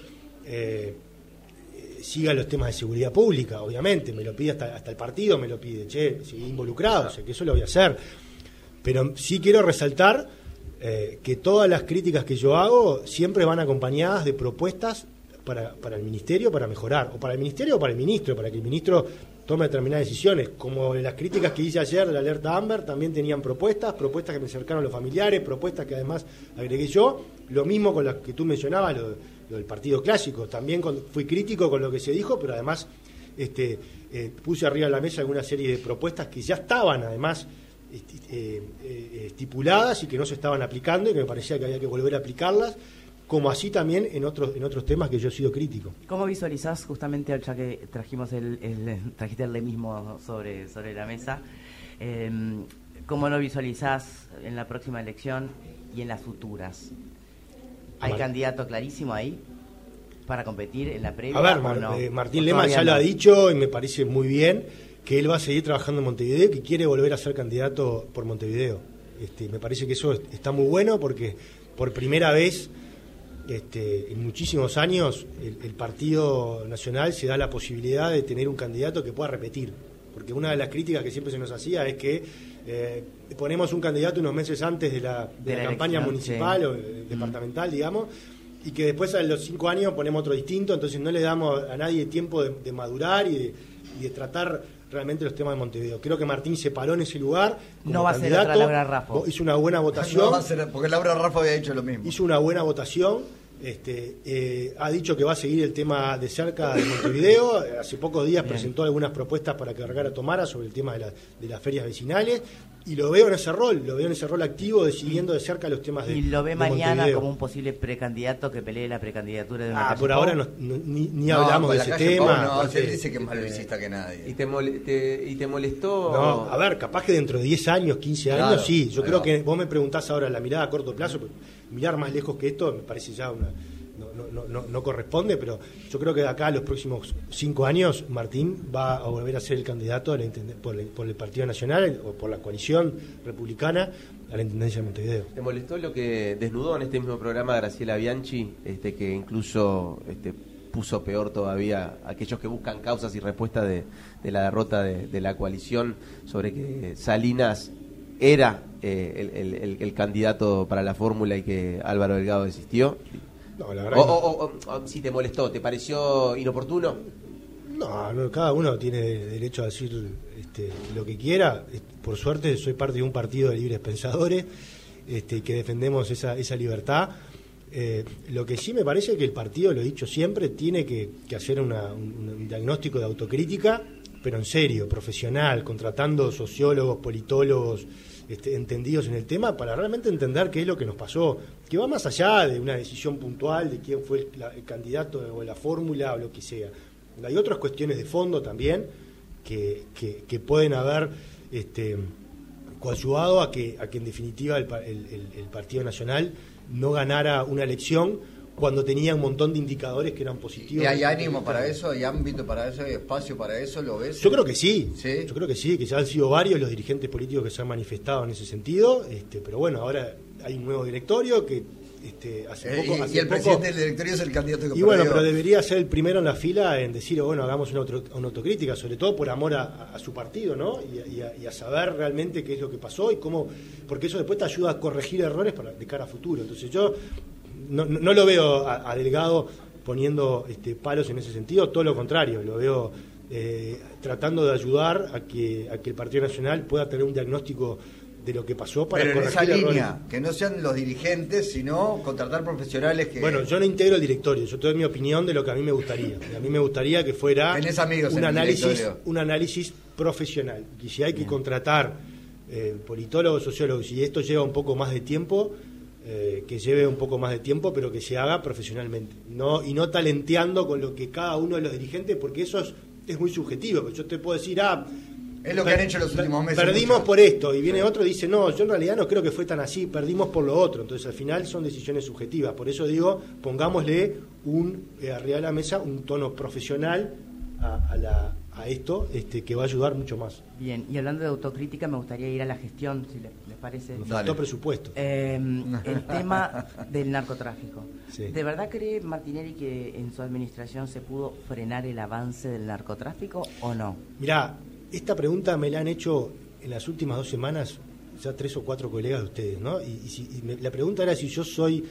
siga los temas de seguridad pública, obviamente. Me lo pide hasta el partido, me lo pide, sigue involucrado, o sea, que eso lo voy a hacer. Pero sí quiero resaltar que todas las críticas que yo hago siempre van acompañadas de propuestas para el ministerio, para mejorar, o para el ministerio o para el ministro, para que el ministro tome determinadas decisiones, como las críticas que hice ayer de la alerta Amber, también tenían propuestas que me acercaron los familiares, propuestas que además agregué yo, lo mismo con las que tú mencionabas, lo del partido clásico, también fui crítico con lo que se dijo, pero además puse arriba de la mesa alguna serie de propuestas que ya estaban además estipuladas y que no se estaban aplicando y que me parecía que había que volver a aplicarlas, como así también en otros temas que yo he sido crítico. ¿Cómo visualizás, justamente, ya que trajimos trajiste el lemismo sobre la mesa, cómo lo visualizás en la próxima elección y en las futuras? ¿Hay candidato clarísimo ahí para competir en la previa? A ver, Martín Lema ya lo ha dicho y me parece muy bien que él va a seguir trabajando en Montevideo y que quiere volver a ser candidato por Montevideo. Me parece que eso está muy bueno porque por primera vez en muchísimos años el Partido Nacional se da la posibilidad de tener un candidato que pueda repetir, porque una de las críticas que siempre se nos hacía es que ponemos un candidato unos meses antes de la campaña municipal o departamental, digamos, y que después a los 5 años ponemos otro distinto, entonces no le damos a nadie tiempo de madurar y de tratar realmente los temas de Montevideo. Creo que Martín se paró en ese lugar. No va a ser otra Laura Raffo. Hizo una buena votación. No va a ser, porque Laura Raffo había hecho lo mismo. Hizo una buena votación. Ha dicho que va a seguir el tema de cerca de Montevideo. Hace pocos días presentó algunas propuestas para que Vergara tomara sobre el tema de las ferias vecinales. Y lo veo en ese rol activo, decidiendo de cerca los temas de Montevideo. ¿Y lo ve mañana Montevideo como un posible precandidato que pelee la precandidatura de una calle? Por ahora ni hablamos de ese tema. Él dice que es más luisista que nadie. ¿Y te molestó? No, a ver, capaz que dentro de 10 años, 15 años, claro, sí. Yo creo que vos me preguntás ahora la mirada a corto plazo, mirar más lejos que esto me parece ya no corresponde, pero yo creo que de acá a los próximos 5 años Martín va a volver a ser el candidato por el Partido Nacional o por la coalición republicana a la Intendencia de Montevideo. ¿Te molestó lo que desnudó en este mismo programa Graciela Bianchi, que incluso puso peor todavía a aquellos que buscan causas y respuestas de la derrota de la coalición, sobre que Salinas era el candidato para la fórmula y que Álvaro Delgado desistió? No, la verdad si te molestó, ¿te pareció inoportuno? No, cada uno tiene derecho a decir lo que quiera. Por suerte soy parte de un partido de libres pensadores que defendemos esa libertad. Lo que sí me parece es que el partido, lo he dicho siempre, tiene que hacer un diagnóstico de autocrítica, pero en serio, profesional, contratando sociólogos, politólogos entendidos en el tema para realmente entender qué es lo que nos pasó, que va más allá de una decisión puntual de quién fue el candidato o la fórmula o lo que sea. Hay otras cuestiones de fondo también que pueden haber coadyuvado a que en definitiva el Partido Nacional no ganara una elección cuando tenía un montón de indicadores que eran positivos. ¿Y hay ánimo para eso? ¿Hay ámbito para eso? ¿Hay espacio para eso? ¿Lo ves? Yo creo que sí. ¿Sí? Yo creo que sí, que ya han sido varios los dirigentes políticos que se han manifestado en ese sentido, pero bueno, ahora hay un nuevo directorio que hace poco... y el presidente del directorio es el candidato que perdió. Bueno, pero debería ser el primero en la fila en decir, bueno, hagamos una autocrítica, sobre todo por amor a su partido, ¿no? Y a saber realmente qué es lo que pasó y cómo... Porque eso después te ayuda a corregir errores de cara a futuro. Entonces yo... No lo veo a Delgado poniendo palos en ese sentido, todo lo contrario, lo veo tratando de ayudar a que el Partido Nacional pueda tener un diagnóstico de lo que pasó para pero en corregir esa errores. línea, que no sean los dirigentes, sino contratar profesionales que... Bueno, yo no integro el directorio, yo te doy mi opinión de lo que a mí me gustaría. A mí me gustaría que fuera Tenés amigos en el un análisis profesional. Y si hay que contratar politólogos, sociólogos, y esto lleva un poco más de tiempo, que lleve un poco más de tiempo, pero que se haga profesionalmente. Y no talenteando con lo que cada uno de los dirigentes, porque eso es muy subjetivo. Yo te puedo decir, es lo que han hecho los últimos meses. Perdimos por esto, y viene otro y dice, no, yo en realidad no creo que fue tan así, perdimos por lo otro. Entonces al final son decisiones subjetivas. Por eso digo, pongámosle arriba de la mesa un tono profesional a esto, que va a ayudar mucho más. Bien, y hablando de autocrítica, me gustaría ir a la gestión, si les parece. Nos faltó presupuesto. El tema del narcotráfico. Sí. ¿De verdad cree Martinelli que en su administración se pudo frenar el avance del narcotráfico o no? Mirá, esta pregunta me la han hecho en las últimas 2 semanas ya 3 o 4 colegas de ustedes, ¿no? La pregunta era si yo soy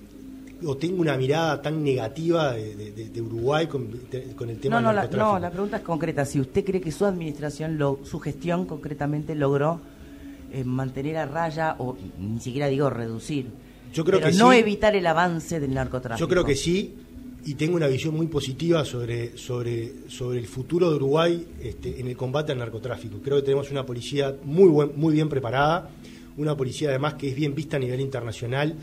o tengo una mirada tan negativa de Uruguay con el tema del narcotráfico. No, la pregunta es concreta. Si usted cree que su administración, su gestión concretamente logró mantener a raya, o ni siquiera digo reducir, yo creo pero que no sí. evitar el avance del narcotráfico. Yo creo que sí, y tengo una visión muy positiva sobre el futuro de Uruguay en el combate al narcotráfico. Creo que tenemos una policía muy bien preparada, una policía además que es bien vista a nivel internacional.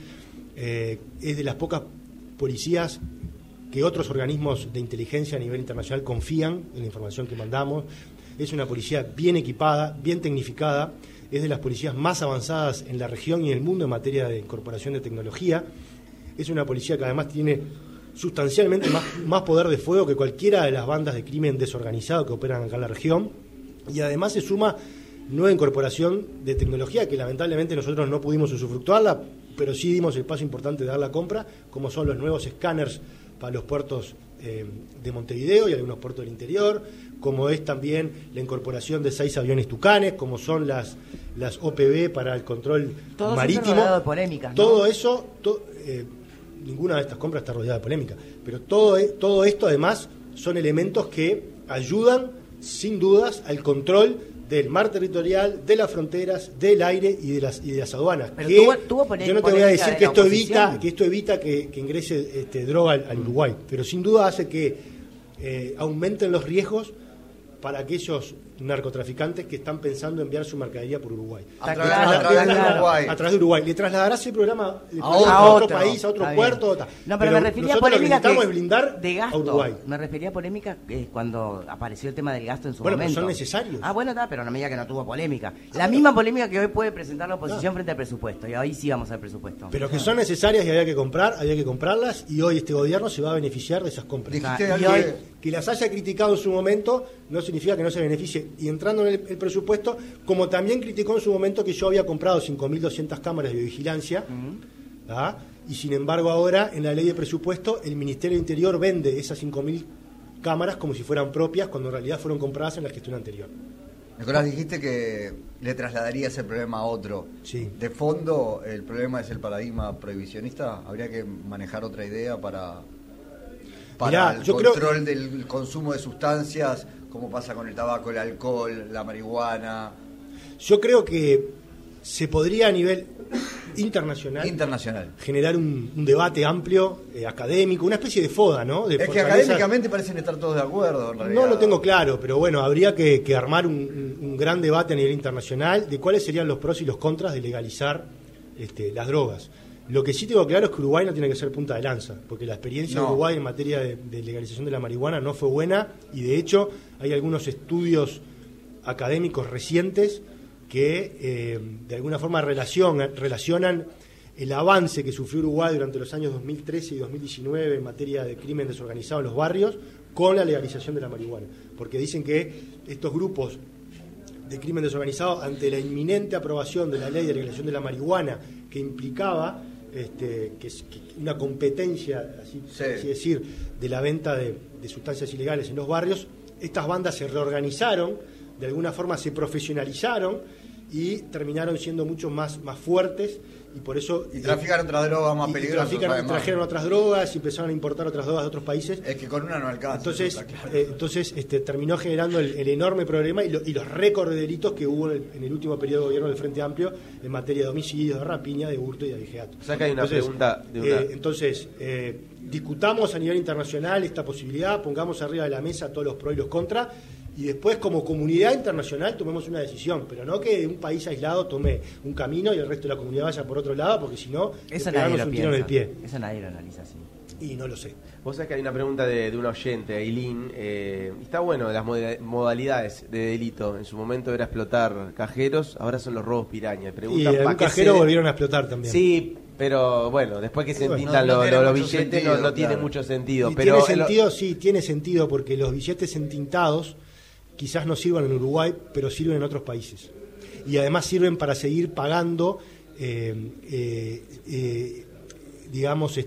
Es de las pocas policías que otros organismos de inteligencia a nivel internacional confían en la información que mandamos. Es una policía bien equipada, bien tecnificada, es de las policías más avanzadas en la región y en el mundo en materia de incorporación de tecnología. Es una policía que además tiene sustancialmente más poder de fuego que cualquiera de las bandas de crimen desorganizado que operan acá en la región, y además se suma nueva incorporación de tecnología que lamentablemente nosotros no pudimos usufructuarla, pero sí dimos el paso importante de dar la compra, como son los nuevos escáneres para los puertos de Montevideo y algunos puertos del interior, como es también la incorporación de 6 aviones Tucanes, como son las OPV para el control todo marítimo. Todo rodeado de polémicas, ¿no? Todo eso, ninguna de estas compras está rodeada de polémica, pero todo esto además son elementos que ayudan sin dudas al control del mar territorial, de las fronteras, del aire y de las aduanas. Pero Que tuvo yo no te voy a decir que esto oposición. evita que ingrese droga al Uruguay, pero sin duda hace que aumenten los riesgos para aquellos narcotraficantes que están pensando enviar su mercadería por Uruguay. A través de Uruguay. Le trasladarás el programa a otro país, a otro puerto. No, pero me refería a polémica que es blindar de gasto. a Uruguay. Me refería a polémica cuando apareció el tema del gasto en su momento. Bueno, pero son necesarios. Bueno, pero no me diga que no tuvo polémica. La misma polémica que hoy puede presentar la oposición frente al presupuesto. Y ahí sí vamos al presupuesto. Pero que son necesarias y había que comprarlas, y hoy este gobierno se va a beneficiar de esas compras. Dijiste y hoy, que las haya criticado en su momento no significa que no se beneficie. Y entrando en el presupuesto, como también criticó en su momento que yo había comprado 5.200 cámaras de vigilancia, y sin embargo ahora en la ley de presupuesto el Ministerio de Interior vende esas 5.000 cámaras como si fueran propias, cuando en realidad fueron compradas en la gestión anterior. Nicolás, dijiste que le trasladarías el problema a otro. Sí. De fondo, el problema es el paradigma prohibicionista. ¿Habría que manejar otra idea para el control del consumo de sustancias, como pasa con el tabaco, el alcohol, la marihuana? Yo creo que se podría a nivel internacional generar un debate amplio, académico, una especie de FODA, ¿no? Es que académicamente parecen estar todos de acuerdo, en realidad. No lo tengo claro, pero bueno, habría que armar un gran debate a nivel internacional de cuáles serían los pros y los contras de legalizar las drogas. Lo que sí tengo claro es que Uruguay no tiene que ser punta de lanza, porque la experiencia de Uruguay en materia de legalización de la marihuana no fue buena, y de hecho hay algunos estudios académicos recientes que de alguna forma relacionan el avance que sufrió Uruguay durante los años 2013 y 2019 en materia de crimen desorganizado en los barrios con la legalización de la marihuana, porque dicen que estos grupos de crimen desorganizado, ante la inminente aprobación de la ley de legalización de la marihuana, que implicaba que una competencia, así decir, de la venta de sustancias ilegales en los barrios, estas bandas se reorganizaron, de alguna forma se profesionalizaron y terminaron siendo mucho más fuertes, y por eso... Y trafican otras drogas más peligrosas. Trajeron otras drogas y empezaron a importar otras drogas de otros países. Es que con una no alcanza. Entonces terminó generando el enorme problema y los récords de delitos que hubo en el último periodo de gobierno del Frente Amplio en materia de homicidios, de rapiña, de hurto y de abigeato. O sea que hay una pregunta de una... Entonces, discutamos a nivel internacional esta posibilidad, pongamos arriba de la mesa todos los pros y los contras, y después como comunidad internacional tomemos una decisión, pero no que un país aislado tome un camino y el resto de la comunidad vaya por otro lado, porque si no, eso nadie lo piensa. En el pie. Eso nadie lo analiza así. Y no lo sé. Vos sabés que hay una pregunta de un oyente, Ailín. Está bueno, las modalidades de delito. En su momento era explotar cajeros, ahora son los robos piraña. Y algún cajero volvieron a explotar también. Sí, pero bueno, después que se entintan los billetes no tiene mucho sentido. Pero tiene sentido, sí, tiene sentido, porque los billetes entintados quizás no sirvan en Uruguay, pero sirven en otros países. Y además sirven para seguir pagando, digamos,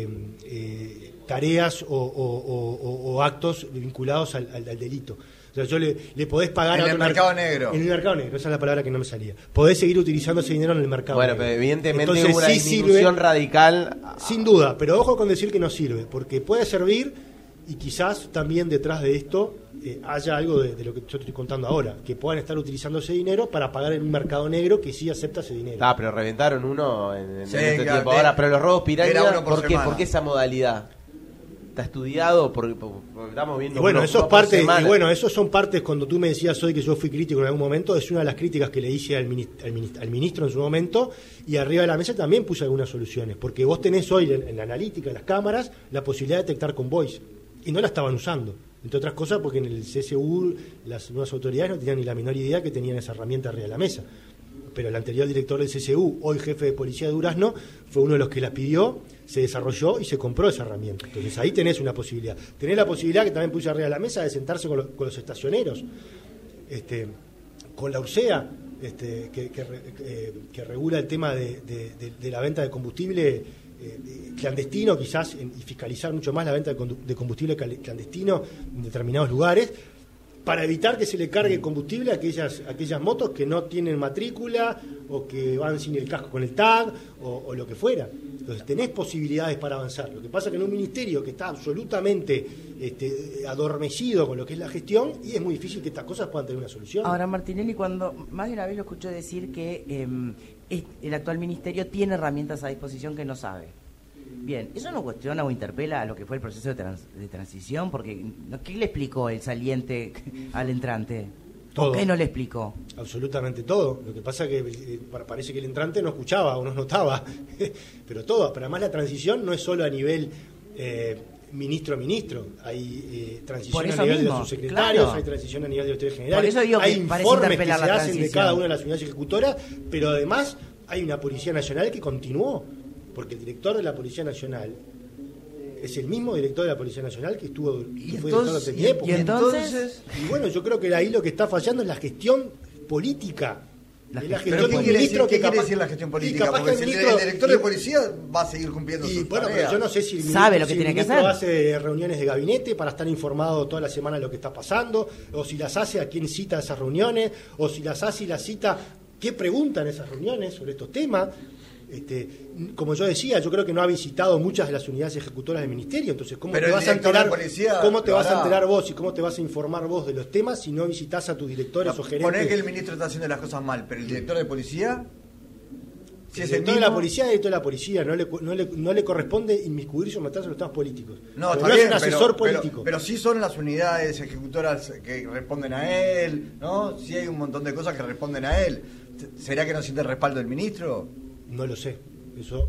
tareas o actos vinculados al delito. O sea, le podés pagar en el mercado negro. En el mercado negro, esa es la palabra que no me salía. Podés seguir utilizando ese dinero en el mercado negro. Pero evidentemente entonces, una disminución radical. Sin duda, pero ojo con decir que no sirve, porque puede servir y quizás también detrás de esto haya algo de lo que yo estoy contando ahora, que puedan estar utilizando ese dinero para pagar en un mercado negro que sí acepta ese dinero. Pero reventaron uno en este tiempo. Ahora, pero los robos piraña, ¿por qué? ¿Por qué esa modalidad? ¿Está estudiado? Porque estamos viendo... Y bueno, esos son partes, cuando tú me decías hoy que yo fui crítico en algún momento, es una de las críticas que le hice al ministro en su momento, y arriba de la mesa también puse algunas soluciones, porque vos tenés hoy en la analítica, en las cámaras, la posibilidad de detectar convoys, y no la estaban usando. Entre otras cosas porque en el CSU las nuevas autoridades no tenían ni la menor idea que tenían esa herramienta arriba de la mesa. Pero el anterior director del CSU, hoy jefe de policía de Durazno, fue uno de los que la pidió, se desarrolló y se compró esa herramienta. Entonces ahí tenés una posibilidad. Tenés la posibilidad, que también puse arriba de la mesa, de sentarse con los estacioneros, con la URSEA, que regula el tema de la venta de combustible clandestino, quizás, y fiscalizar mucho más la venta de combustible clandestino en determinados lugares, para evitar que se le cargue combustible a aquellas motos que no tienen matrícula o que van sin el casco con el tag o lo que fuera. Entonces tenés posibilidades para avanzar. Lo que pasa es que en un ministerio que está absolutamente adormecido con lo que es la gestión, y es muy difícil que estas cosas puedan tener una solución. Ahora, Martinelli, cuando más de una vez lo escucho decir que el actual ministerio tiene herramientas a disposición que no sabe. Bien, ¿eso no cuestiona o interpela a lo que fue el proceso de transición? Porque ¿qué le explicó el saliente al entrante? Todo. ¿Qué no le explicó? Absolutamente todo. Lo que pasa es que parece que el entrante no escuchaba o no notaba. Pero todo. Pero además la transición no es solo a nivel ministro a ministro. Hay transición a nivel de sus secretarios, claro. Hay transición a nivel de ustedes generales. Hay informes que se hacen de cada una de las unidades ejecutoras, pero además hay una Policía Nacional que continuó. Porque el director de la Policía Nacional es el mismo director de la Policía Nacional que fue director durante mi época. ¿Y entonces? Y bueno, yo creo que ahí lo que está fallando es la gestión política. ¿Pero qué quiere decir la gestión política? Porque el director de policía va a seguir cumpliendo sus tareas. Pero yo no sé si el sabe lo que tiene que hacer. Hace reuniones de gabinete para estar informado toda la semana de lo que está pasando, o si las hace, a quién cita esas reuniones, o si las hace y las cita, qué preguntan esas reuniones sobre estos temas. Como yo decía, yo creo que no ha visitado muchas de las unidades ejecutoras del ministerio, entonces ¿cómo te vas a enterar vos y cómo te vas a informar vos de los temas si no visitas a tus directores o gerentes? Ponés que el ministro está haciendo las cosas mal, pero el director de policía, si el director de la policía es director de la policía, no le corresponde inmiscuirse o meterse en los temas políticos. No es un asesor político. Pero sí son las unidades ejecutoras que responden a él, ¿no? Sí hay un montón de cosas que responden a él. ¿Será que no siente el respaldo del ministro? No lo sé, eso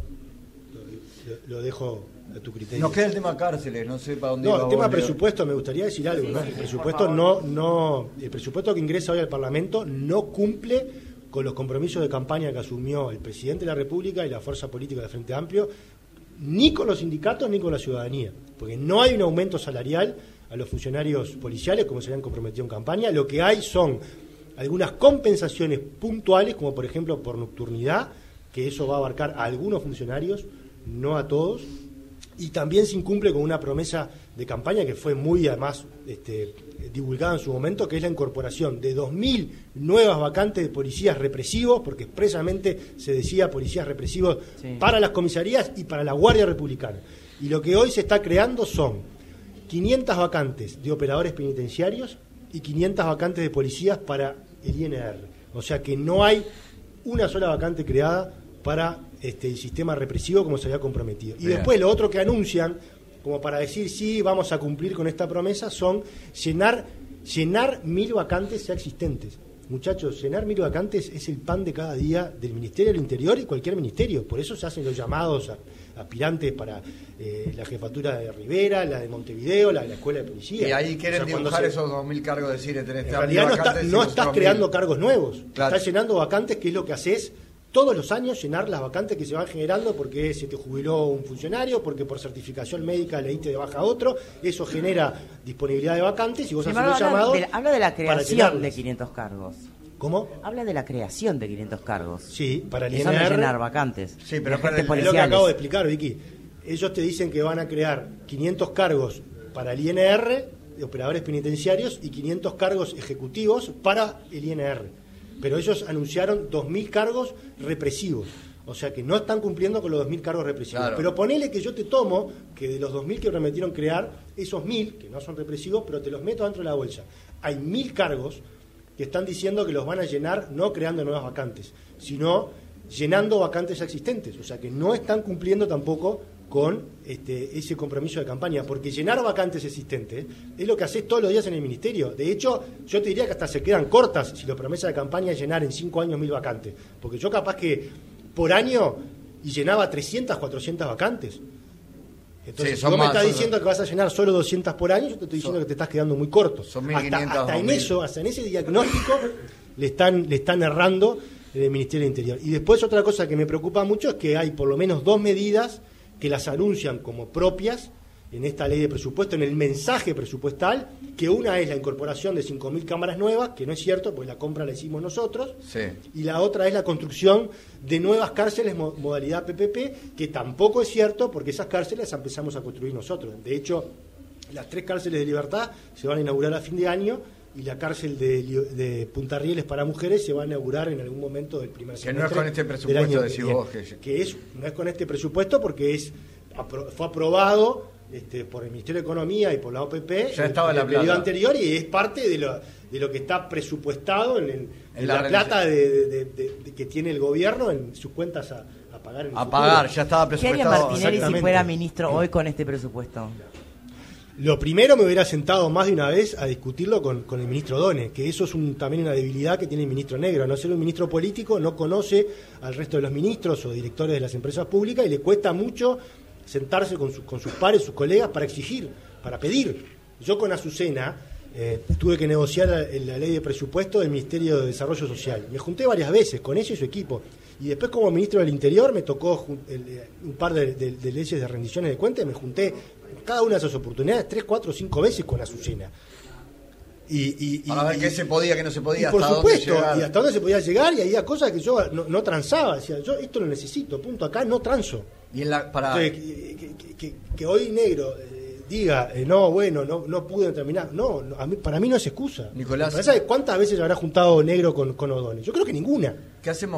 lo dejo a tu criterio. Nos queda el tema cárceles, no sé para dónde va. No, el tema presupuesto, me gustaría decir algo, ¿no? El presupuesto el presupuesto que ingresa hoy al Parlamento no cumple con los compromisos de campaña que asumió el presidente de la República y la fuerza política del Frente Amplio, ni con los sindicatos ni con la ciudadanía, porque no hay un aumento salarial a los funcionarios policiales como se habían comprometido en campaña. Lo que hay son algunas compensaciones puntuales, como por ejemplo por nocturnidad, que eso va a abarcar a algunos funcionarios, no a todos. y también se incumple con una promesa de campaña que fue muy además divulgada en su momento, que es la incorporación de 2.000 nuevas vacantes de policías represivos, porque expresamente se decía policías represivos para las comisarías y para la Guardia Republicana. Y lo que hoy se está creando son 500 vacantes de operadores penitenciarios y 500 vacantes de policías para el INR. O sea que no hay una sola vacante creada para el sistema represivo como se había comprometido. Y después lo otro que anuncian, como para decir sí, vamos a cumplir con esta promesa, son llenar 1.000 vacantes ya existentes. Muchachos, llenar 1.000 vacantes es el pan de cada día del Ministerio del Interior y cualquier ministerio. Por eso se hacen los llamados a aspirantes para la jefatura de Rivera, la de Montevideo, la de la Escuela de Policía. Y ahí quieren dibujar esos 2.000 cargos, decir, en realidad no estás creando cargos nuevos, claro. Estás llenando vacantes, que es lo que haces todos los años, llenar las vacantes que se van generando porque se te jubiló un funcionario, porque por certificación médica le diste de baja a otro, eso genera disponibilidad de vacantes y vos haces los llamados. Habla de la creación de 500 cargos. ¿Cómo? Habla de la creación de 500 cargos. Sí, para el INR. Son de llenar vacantes. Sí, pero es lo que acabo de explicar, Vicky. Ellos te dicen que van a crear 500 cargos para el INR, de operadores penitenciarios, y 500 cargos ejecutivos para el INR. Pero ellos anunciaron 2.000 cargos represivos. O sea que no están cumpliendo con los 2.000 cargos represivos. Claro. Pero ponele que yo te tomo que de los 2.000 que prometieron crear, esos 1.000, que no son represivos, pero te los meto dentro de la bolsa. Hay 1.000 cargos que están diciendo que los van a llenar no creando nuevas vacantes, sino llenando vacantes ya existentes. O sea que no están cumpliendo tampoco con ese compromiso de campaña, porque llenar vacantes existentes es lo que haces todos los días en el ministerio. De hecho, yo te diría que hasta se quedan cortas si la promesa de campaña es llenar en 5 años 1.000 vacantes, porque yo capaz que por año y llenaba 300, 400 vacantes. Entonces, si vos me estás diciendo que vas a llenar solo 200 por año, yo te estoy diciendo que te estás quedando muy corto. Son hasta en ese diagnóstico le están errando en el Ministerio del Interior. Y después otra cosa que me preocupa mucho es que hay por lo menos 2 medidas que las anuncian como propias en esta ley de presupuesto, en el mensaje presupuestal, que una es la incorporación de 5.000 cámaras nuevas, que no es cierto, porque la compra la hicimos nosotros, y la otra es la construcción de nuevas cárceles modalidad PPP, que tampoco es cierto, porque esas cárceles las empezamos a construir nosotros. De hecho, las 3 cárceles de Libertad se van a inaugurar a fin de año, y la cárcel de Punta Rieles para mujeres se va a inaugurar en algún momento del primer semestre. Que no es con este presupuesto, decís vos. No es con este presupuesto porque fue aprobado por el Ministerio de Economía y por la OPP ya estaba en el periodo anterior, y es parte de lo que está presupuestado en la plata que tiene el gobierno en sus cuentas a pagar. Ya estaba presupuestado. ¿Qué haría Martinelli si fuera ministro hoy con este presupuesto? Lo primero, me hubiera sentado más de una vez a discutirlo con el ministro Done, que eso es también una debilidad que tiene el ministro Negro. No ser un ministro político, no conoce al resto de los ministros o directores de las empresas públicas y le cuesta mucho sentarse con sus pares, sus colegas, para exigir, para pedir. Yo con Azucena tuve que negociar la ley de presupuesto del Ministerio de Desarrollo Social. Me junté varias veces con ella y su equipo. Y después, como ministro del Interior, me tocó un par de leyes de rendiciones de cuentas, y me junté cada una de esas oportunidades 3, 4, 5 veces con Azucena. Para ver qué se podía, qué no se podía, por supuesto, y hasta dónde se podía llegar, y había cosas que yo no transaba. Decía, yo esto lo necesito, punto, acá no transo. Y Entonces, que hoy Negro diga, no pude determinar, para mí no es excusa. Nicolás, ¿Sabes cuántas veces habrá juntado Negro con O'Donnell? Yo creo que ninguna. ¿Qué hacemos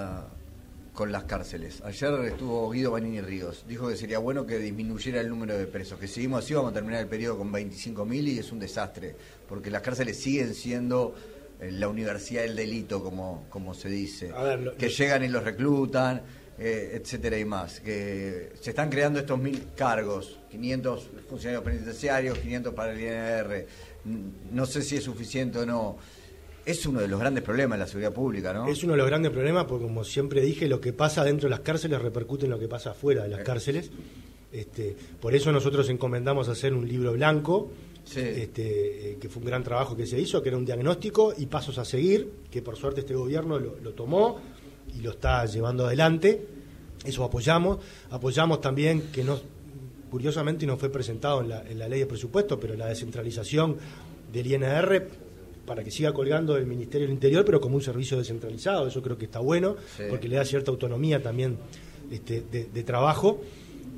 con las cárceles? Ayer estuvo Guido Vanini Ríos, dijo que sería bueno que disminuyera el número de presos, que seguimos así vamos a terminar el periodo con 25.000 y es un desastre, porque las cárceles siguen siendo la universidad del delito, como se dice, que llegan y los reclutan, etcétera y más, que se están creando estos 1.000 cargos, 500 funcionarios penitenciarios, 500 para el INR, no sé si es suficiente o no. Es uno de los grandes problemas de la seguridad pública, ¿no? Es uno de los grandes problemas porque, como siempre dije, lo que pasa dentro de las cárceles repercute en lo que pasa afuera de las cárceles. Por eso nosotros encomendamos hacer un libro blanco, que fue un gran trabajo que se hizo, que era un diagnóstico y pasos a seguir, que por suerte este gobierno lo tomó y lo está llevando adelante. Eso apoyamos. Apoyamos también que curiosamente no fue presentado en la ley de presupuesto, pero la descentralización del INR, para que siga colgando del Ministerio del Interior, pero como un servicio descentralizado. Eso creo que está bueno, porque le da cierta autonomía también de trabajo.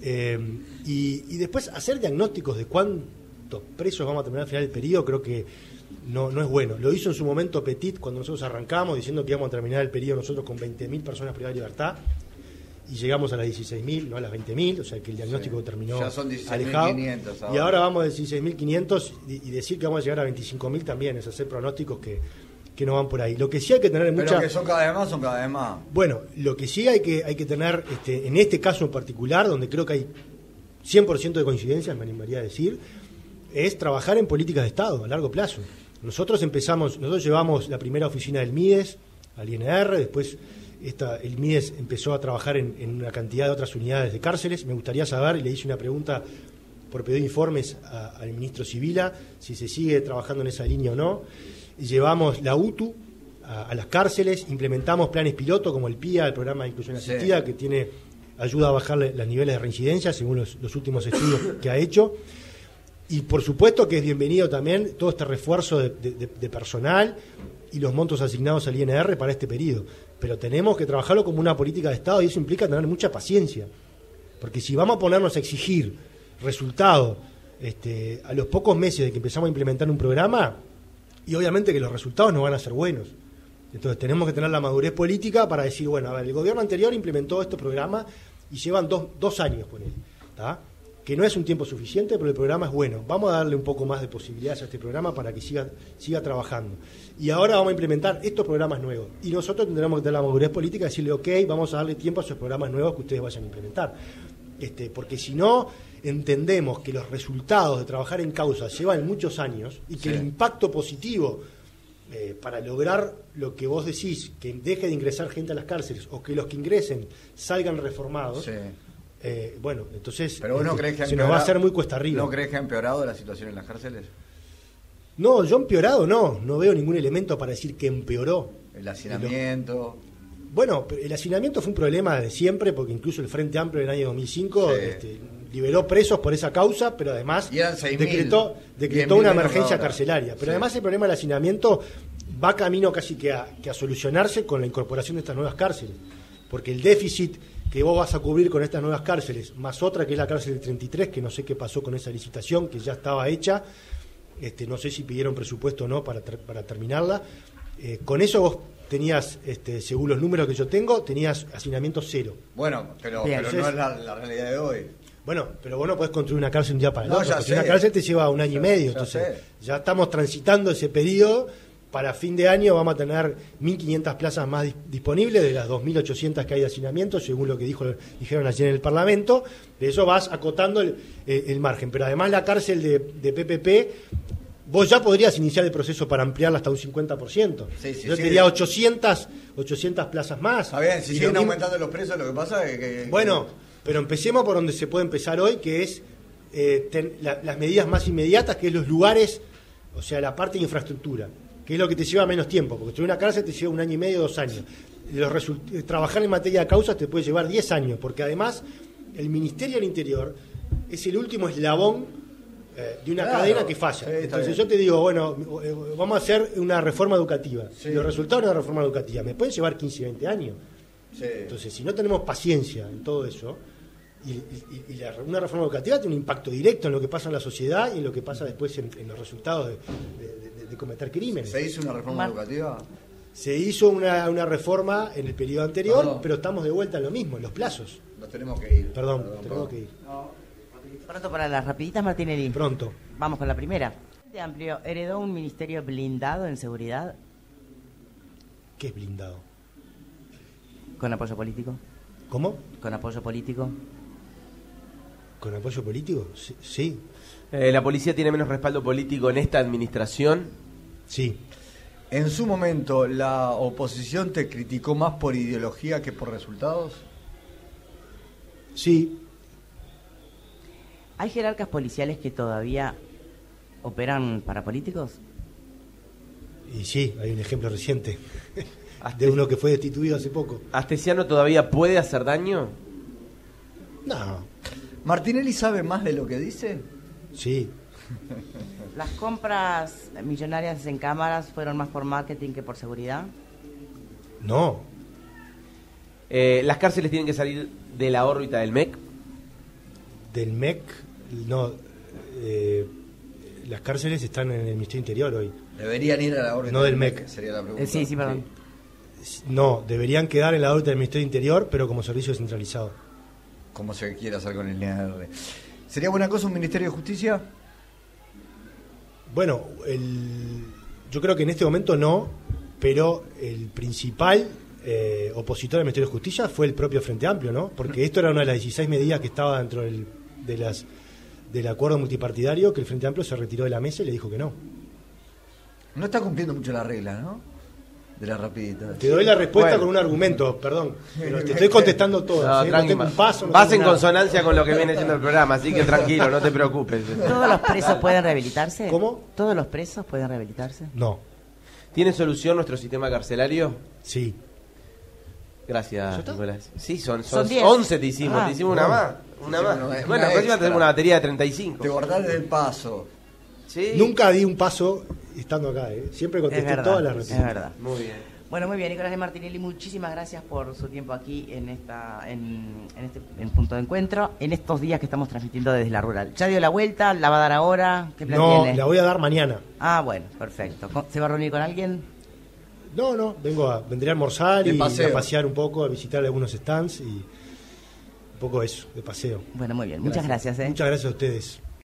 Y después hacer diagnósticos de cuántos presos vamos a terminar al final del periodo, creo que no es bueno. Lo hizo en su momento Petit cuando nosotros arrancamos, diciendo que íbamos a terminar el periodo nosotros con 20.000 personas privadas de libertad, y llegamos a las 16.000, no a las 20.000, o sea que el diagnóstico terminó ya son alejado. 16.500 y ahora vamos a 16.500 y decir que vamos a llegar a 25.000 también es hacer pronósticos que no van por ahí. Lo que sí hay que tener en Pero que son cada vez más. Bueno, lo que sí hay que tener, en este caso en particular, donde creo que hay 100% de coincidencias, me animaría a decir, es trabajar en políticas de Estado a largo plazo. Nosotros llevamos la primera oficina del MIDES al INR, después el MIDES empezó a trabajar en una cantidad de otras unidades de cárceles. Me gustaría saber, y le hice una pregunta por pedir informes al ministro Sibila, si se sigue trabajando en esa línea o no. Llevamos la UTU a las cárceles, implementamos planes piloto como el PIA, el programa de inclusión asistida, que ayuda a bajar los niveles de reincidencia según los últimos estudios que ha hecho. Y por supuesto que es bienvenido también todo este refuerzo de personal y los montos asignados al INR para este periodo. Pero tenemos que trabajarlo como una política de Estado y eso implica tener mucha paciencia. Porque si vamos a ponernos a exigir resultados a los pocos meses de que empezamos a implementar un programa, y obviamente que los resultados no van a ser buenos. Entonces tenemos que tener la madurez política para decir, bueno, a ver, el gobierno anterior implementó este programa y llevan dos años con él, ¿tá? Que no es un tiempo suficiente, pero el programa es bueno. Vamos a darle un poco más de posibilidades a este programa para que siga trabajando. Y ahora vamos a implementar estos programas nuevos. Y nosotros tendremos que tener la madurez política y decirle, ok, vamos a darle tiempo a esos programas nuevos que ustedes vayan a implementar. Porque si no entendemos que los resultados de trabajar en causa llevan muchos años y que el impacto positivo para lograr lo que vos decís, que deje de ingresar gente a las cárceles o que los que ingresen salgan reformados, bueno, entonces ¿pero vos no crees que se nos va a hacer muy cuesta arriba. ¿No crees que ha empeorado la situación en las cárceles? No, yo empeorado no veo ningún elemento para decir que empeoró. El hacinamiento. Bueno, el hacinamiento fue un problema de siempre, porque incluso el Frente Amplio en el año 2005 liberó presos por esa causa, pero además decretó una emergencia carcelaria. Pero además el problema del hacinamiento va camino casi que a solucionarse con la incorporación de estas nuevas cárceles, porque el déficit que vos vas a cubrir con estas nuevas cárceles, más otra que es la cárcel del 33, que no sé qué pasó con esa licitación, que ya estaba hecha, no sé si pidieron presupuesto o no para terminarla, con eso vos tenías, según los números que yo tengo, tenías hacinamiento cero. Bueno, pero no es la realidad de hoy. Bueno, pero vos no podés construir una cárcel un día para el otro, porque sé. una cárcel te lleva un año y medio, entonces ya estamos transitando ese periodo. Para fin de año vamos a tener 1.500 plazas más disponibles de las 2.800 que hay de hacinamiento, según lo que dijeron ayer en el Parlamento. De eso vas acotando el margen. Pero además la cárcel de PPP, vos ya podrías iniciar el proceso para ampliarla hasta un 50%. Yo te diría 800 plazas más. Está bien, si siguen aumentando los precios, lo que pasa es que... Bueno, pero empecemos por donde se puede empezar hoy, que es las medidas más inmediatas, que es los lugares, o sea, la parte de infraestructura, que es lo que te lleva menos tiempo, porque construir una cárcel te lleva 1 año y medio, 2 años. Trabajar en materia de causas te puede llevar 10 años, porque además el Ministerio del Interior es el último eslabón de una cadena que falla. Entonces yo te digo, bueno, vamos a hacer una reforma educativa. Los resultados de una reforma educativa me pueden llevar 15, 20 años. Entonces, si no tenemos paciencia en todo eso, una reforma educativa tiene un impacto directo en lo que pasa en la sociedad y en lo que pasa después en los resultados de cometer crímenes. ¿Se hizo una reforma educativa? Se hizo una reforma en el periodo anterior, pero estamos de vuelta en lo mismo, en los plazos. Nos tenemos que ir. Perdón. Tenemos que ir. Pronto para las rapiditas, Martinelli. Pronto. Vamos con la primera. Frente Amplio heredó un ministerio blindado en seguridad. ¿Qué es blindado? ¿Con apoyo político? ¿Cómo? ¿Con apoyo político? ¿Con apoyo político? Sí. ¿La policía tiene menos respaldo político en esta administración? Sí. ¿En su momento la oposición te criticó más por ideología que por resultados? Sí. ¿Hay jerarcas policiales que todavía operan para políticos? Y sí, hay un ejemplo reciente de uno que fue destituido hace poco. ¿Astesiano todavía puede hacer daño? No. ¿Martinelli sabe más de lo que dice? Sí. ¿Las compras millonarias en cámaras fueron más por marketing que por seguridad? No. ¿Las cárceles tienen que salir de la órbita del MEC? del MEC, no, las cárceles están en el Ministerio Interior hoy. Deberían ir a la órbita no del MEC. Sería la pregunta. Sí, perdón. No, deberían quedar en la órbita del Ministerio Interior, pero como servicio descentralizado. Como se quiera hacer con el INR. ¿Sería buena cosa un Ministerio de Justicia? Bueno, yo creo que en este momento no, pero el principal opositor al Ministerio de Justicia fue el propio Frente Amplio, ¿no? Porque esto era una de las 16 medidas que estaba dentro del acuerdo multipartidario, que el Frente Amplio se retiró de la mesa y le dijo que no. No está cumpliendo mucho la regla, ¿no? De la rapidita. Te doy la respuesta con un argumento, perdón. Pero te estoy contestando todo. No tengo un paso, vas en consonancia con lo que viene siendo el programa, así que tranquilo, no te preocupes. ¿Todos los presos pueden rehabilitarse? ¿Cómo? ¿Todos los presos pueden rehabilitarse? No. ¿Tiene solución nuestro sistema carcelario? Sí. Gracias, Nicolás. Sí, son 10. 11 te hicimos una más. Una más. Bueno, próxima tenemos una batería de 35. Te guardás del paso. Sí. Nunca di un paso estando acá, Siempre contesté todas las respuestas. Es verdad. Muy bien. Bueno, muy bien, Nicolás de Martinelli, muchísimas gracias por su tiempo aquí en este punto de encuentro, en estos días que estamos transmitiendo desde la rural. ¿Ya dio la vuelta? ¿La va a dar ahora? ¿Qué plan tiene? No, la voy a dar mañana. Ah, bueno, perfecto. ¿Se va a reunir con alguien? No, vendré a almorzar y a pasear un poco, a visitar algunos stands y un poco eso, de paseo. Bueno, muy bien. Muchas gracias. Muchas gracias a ustedes.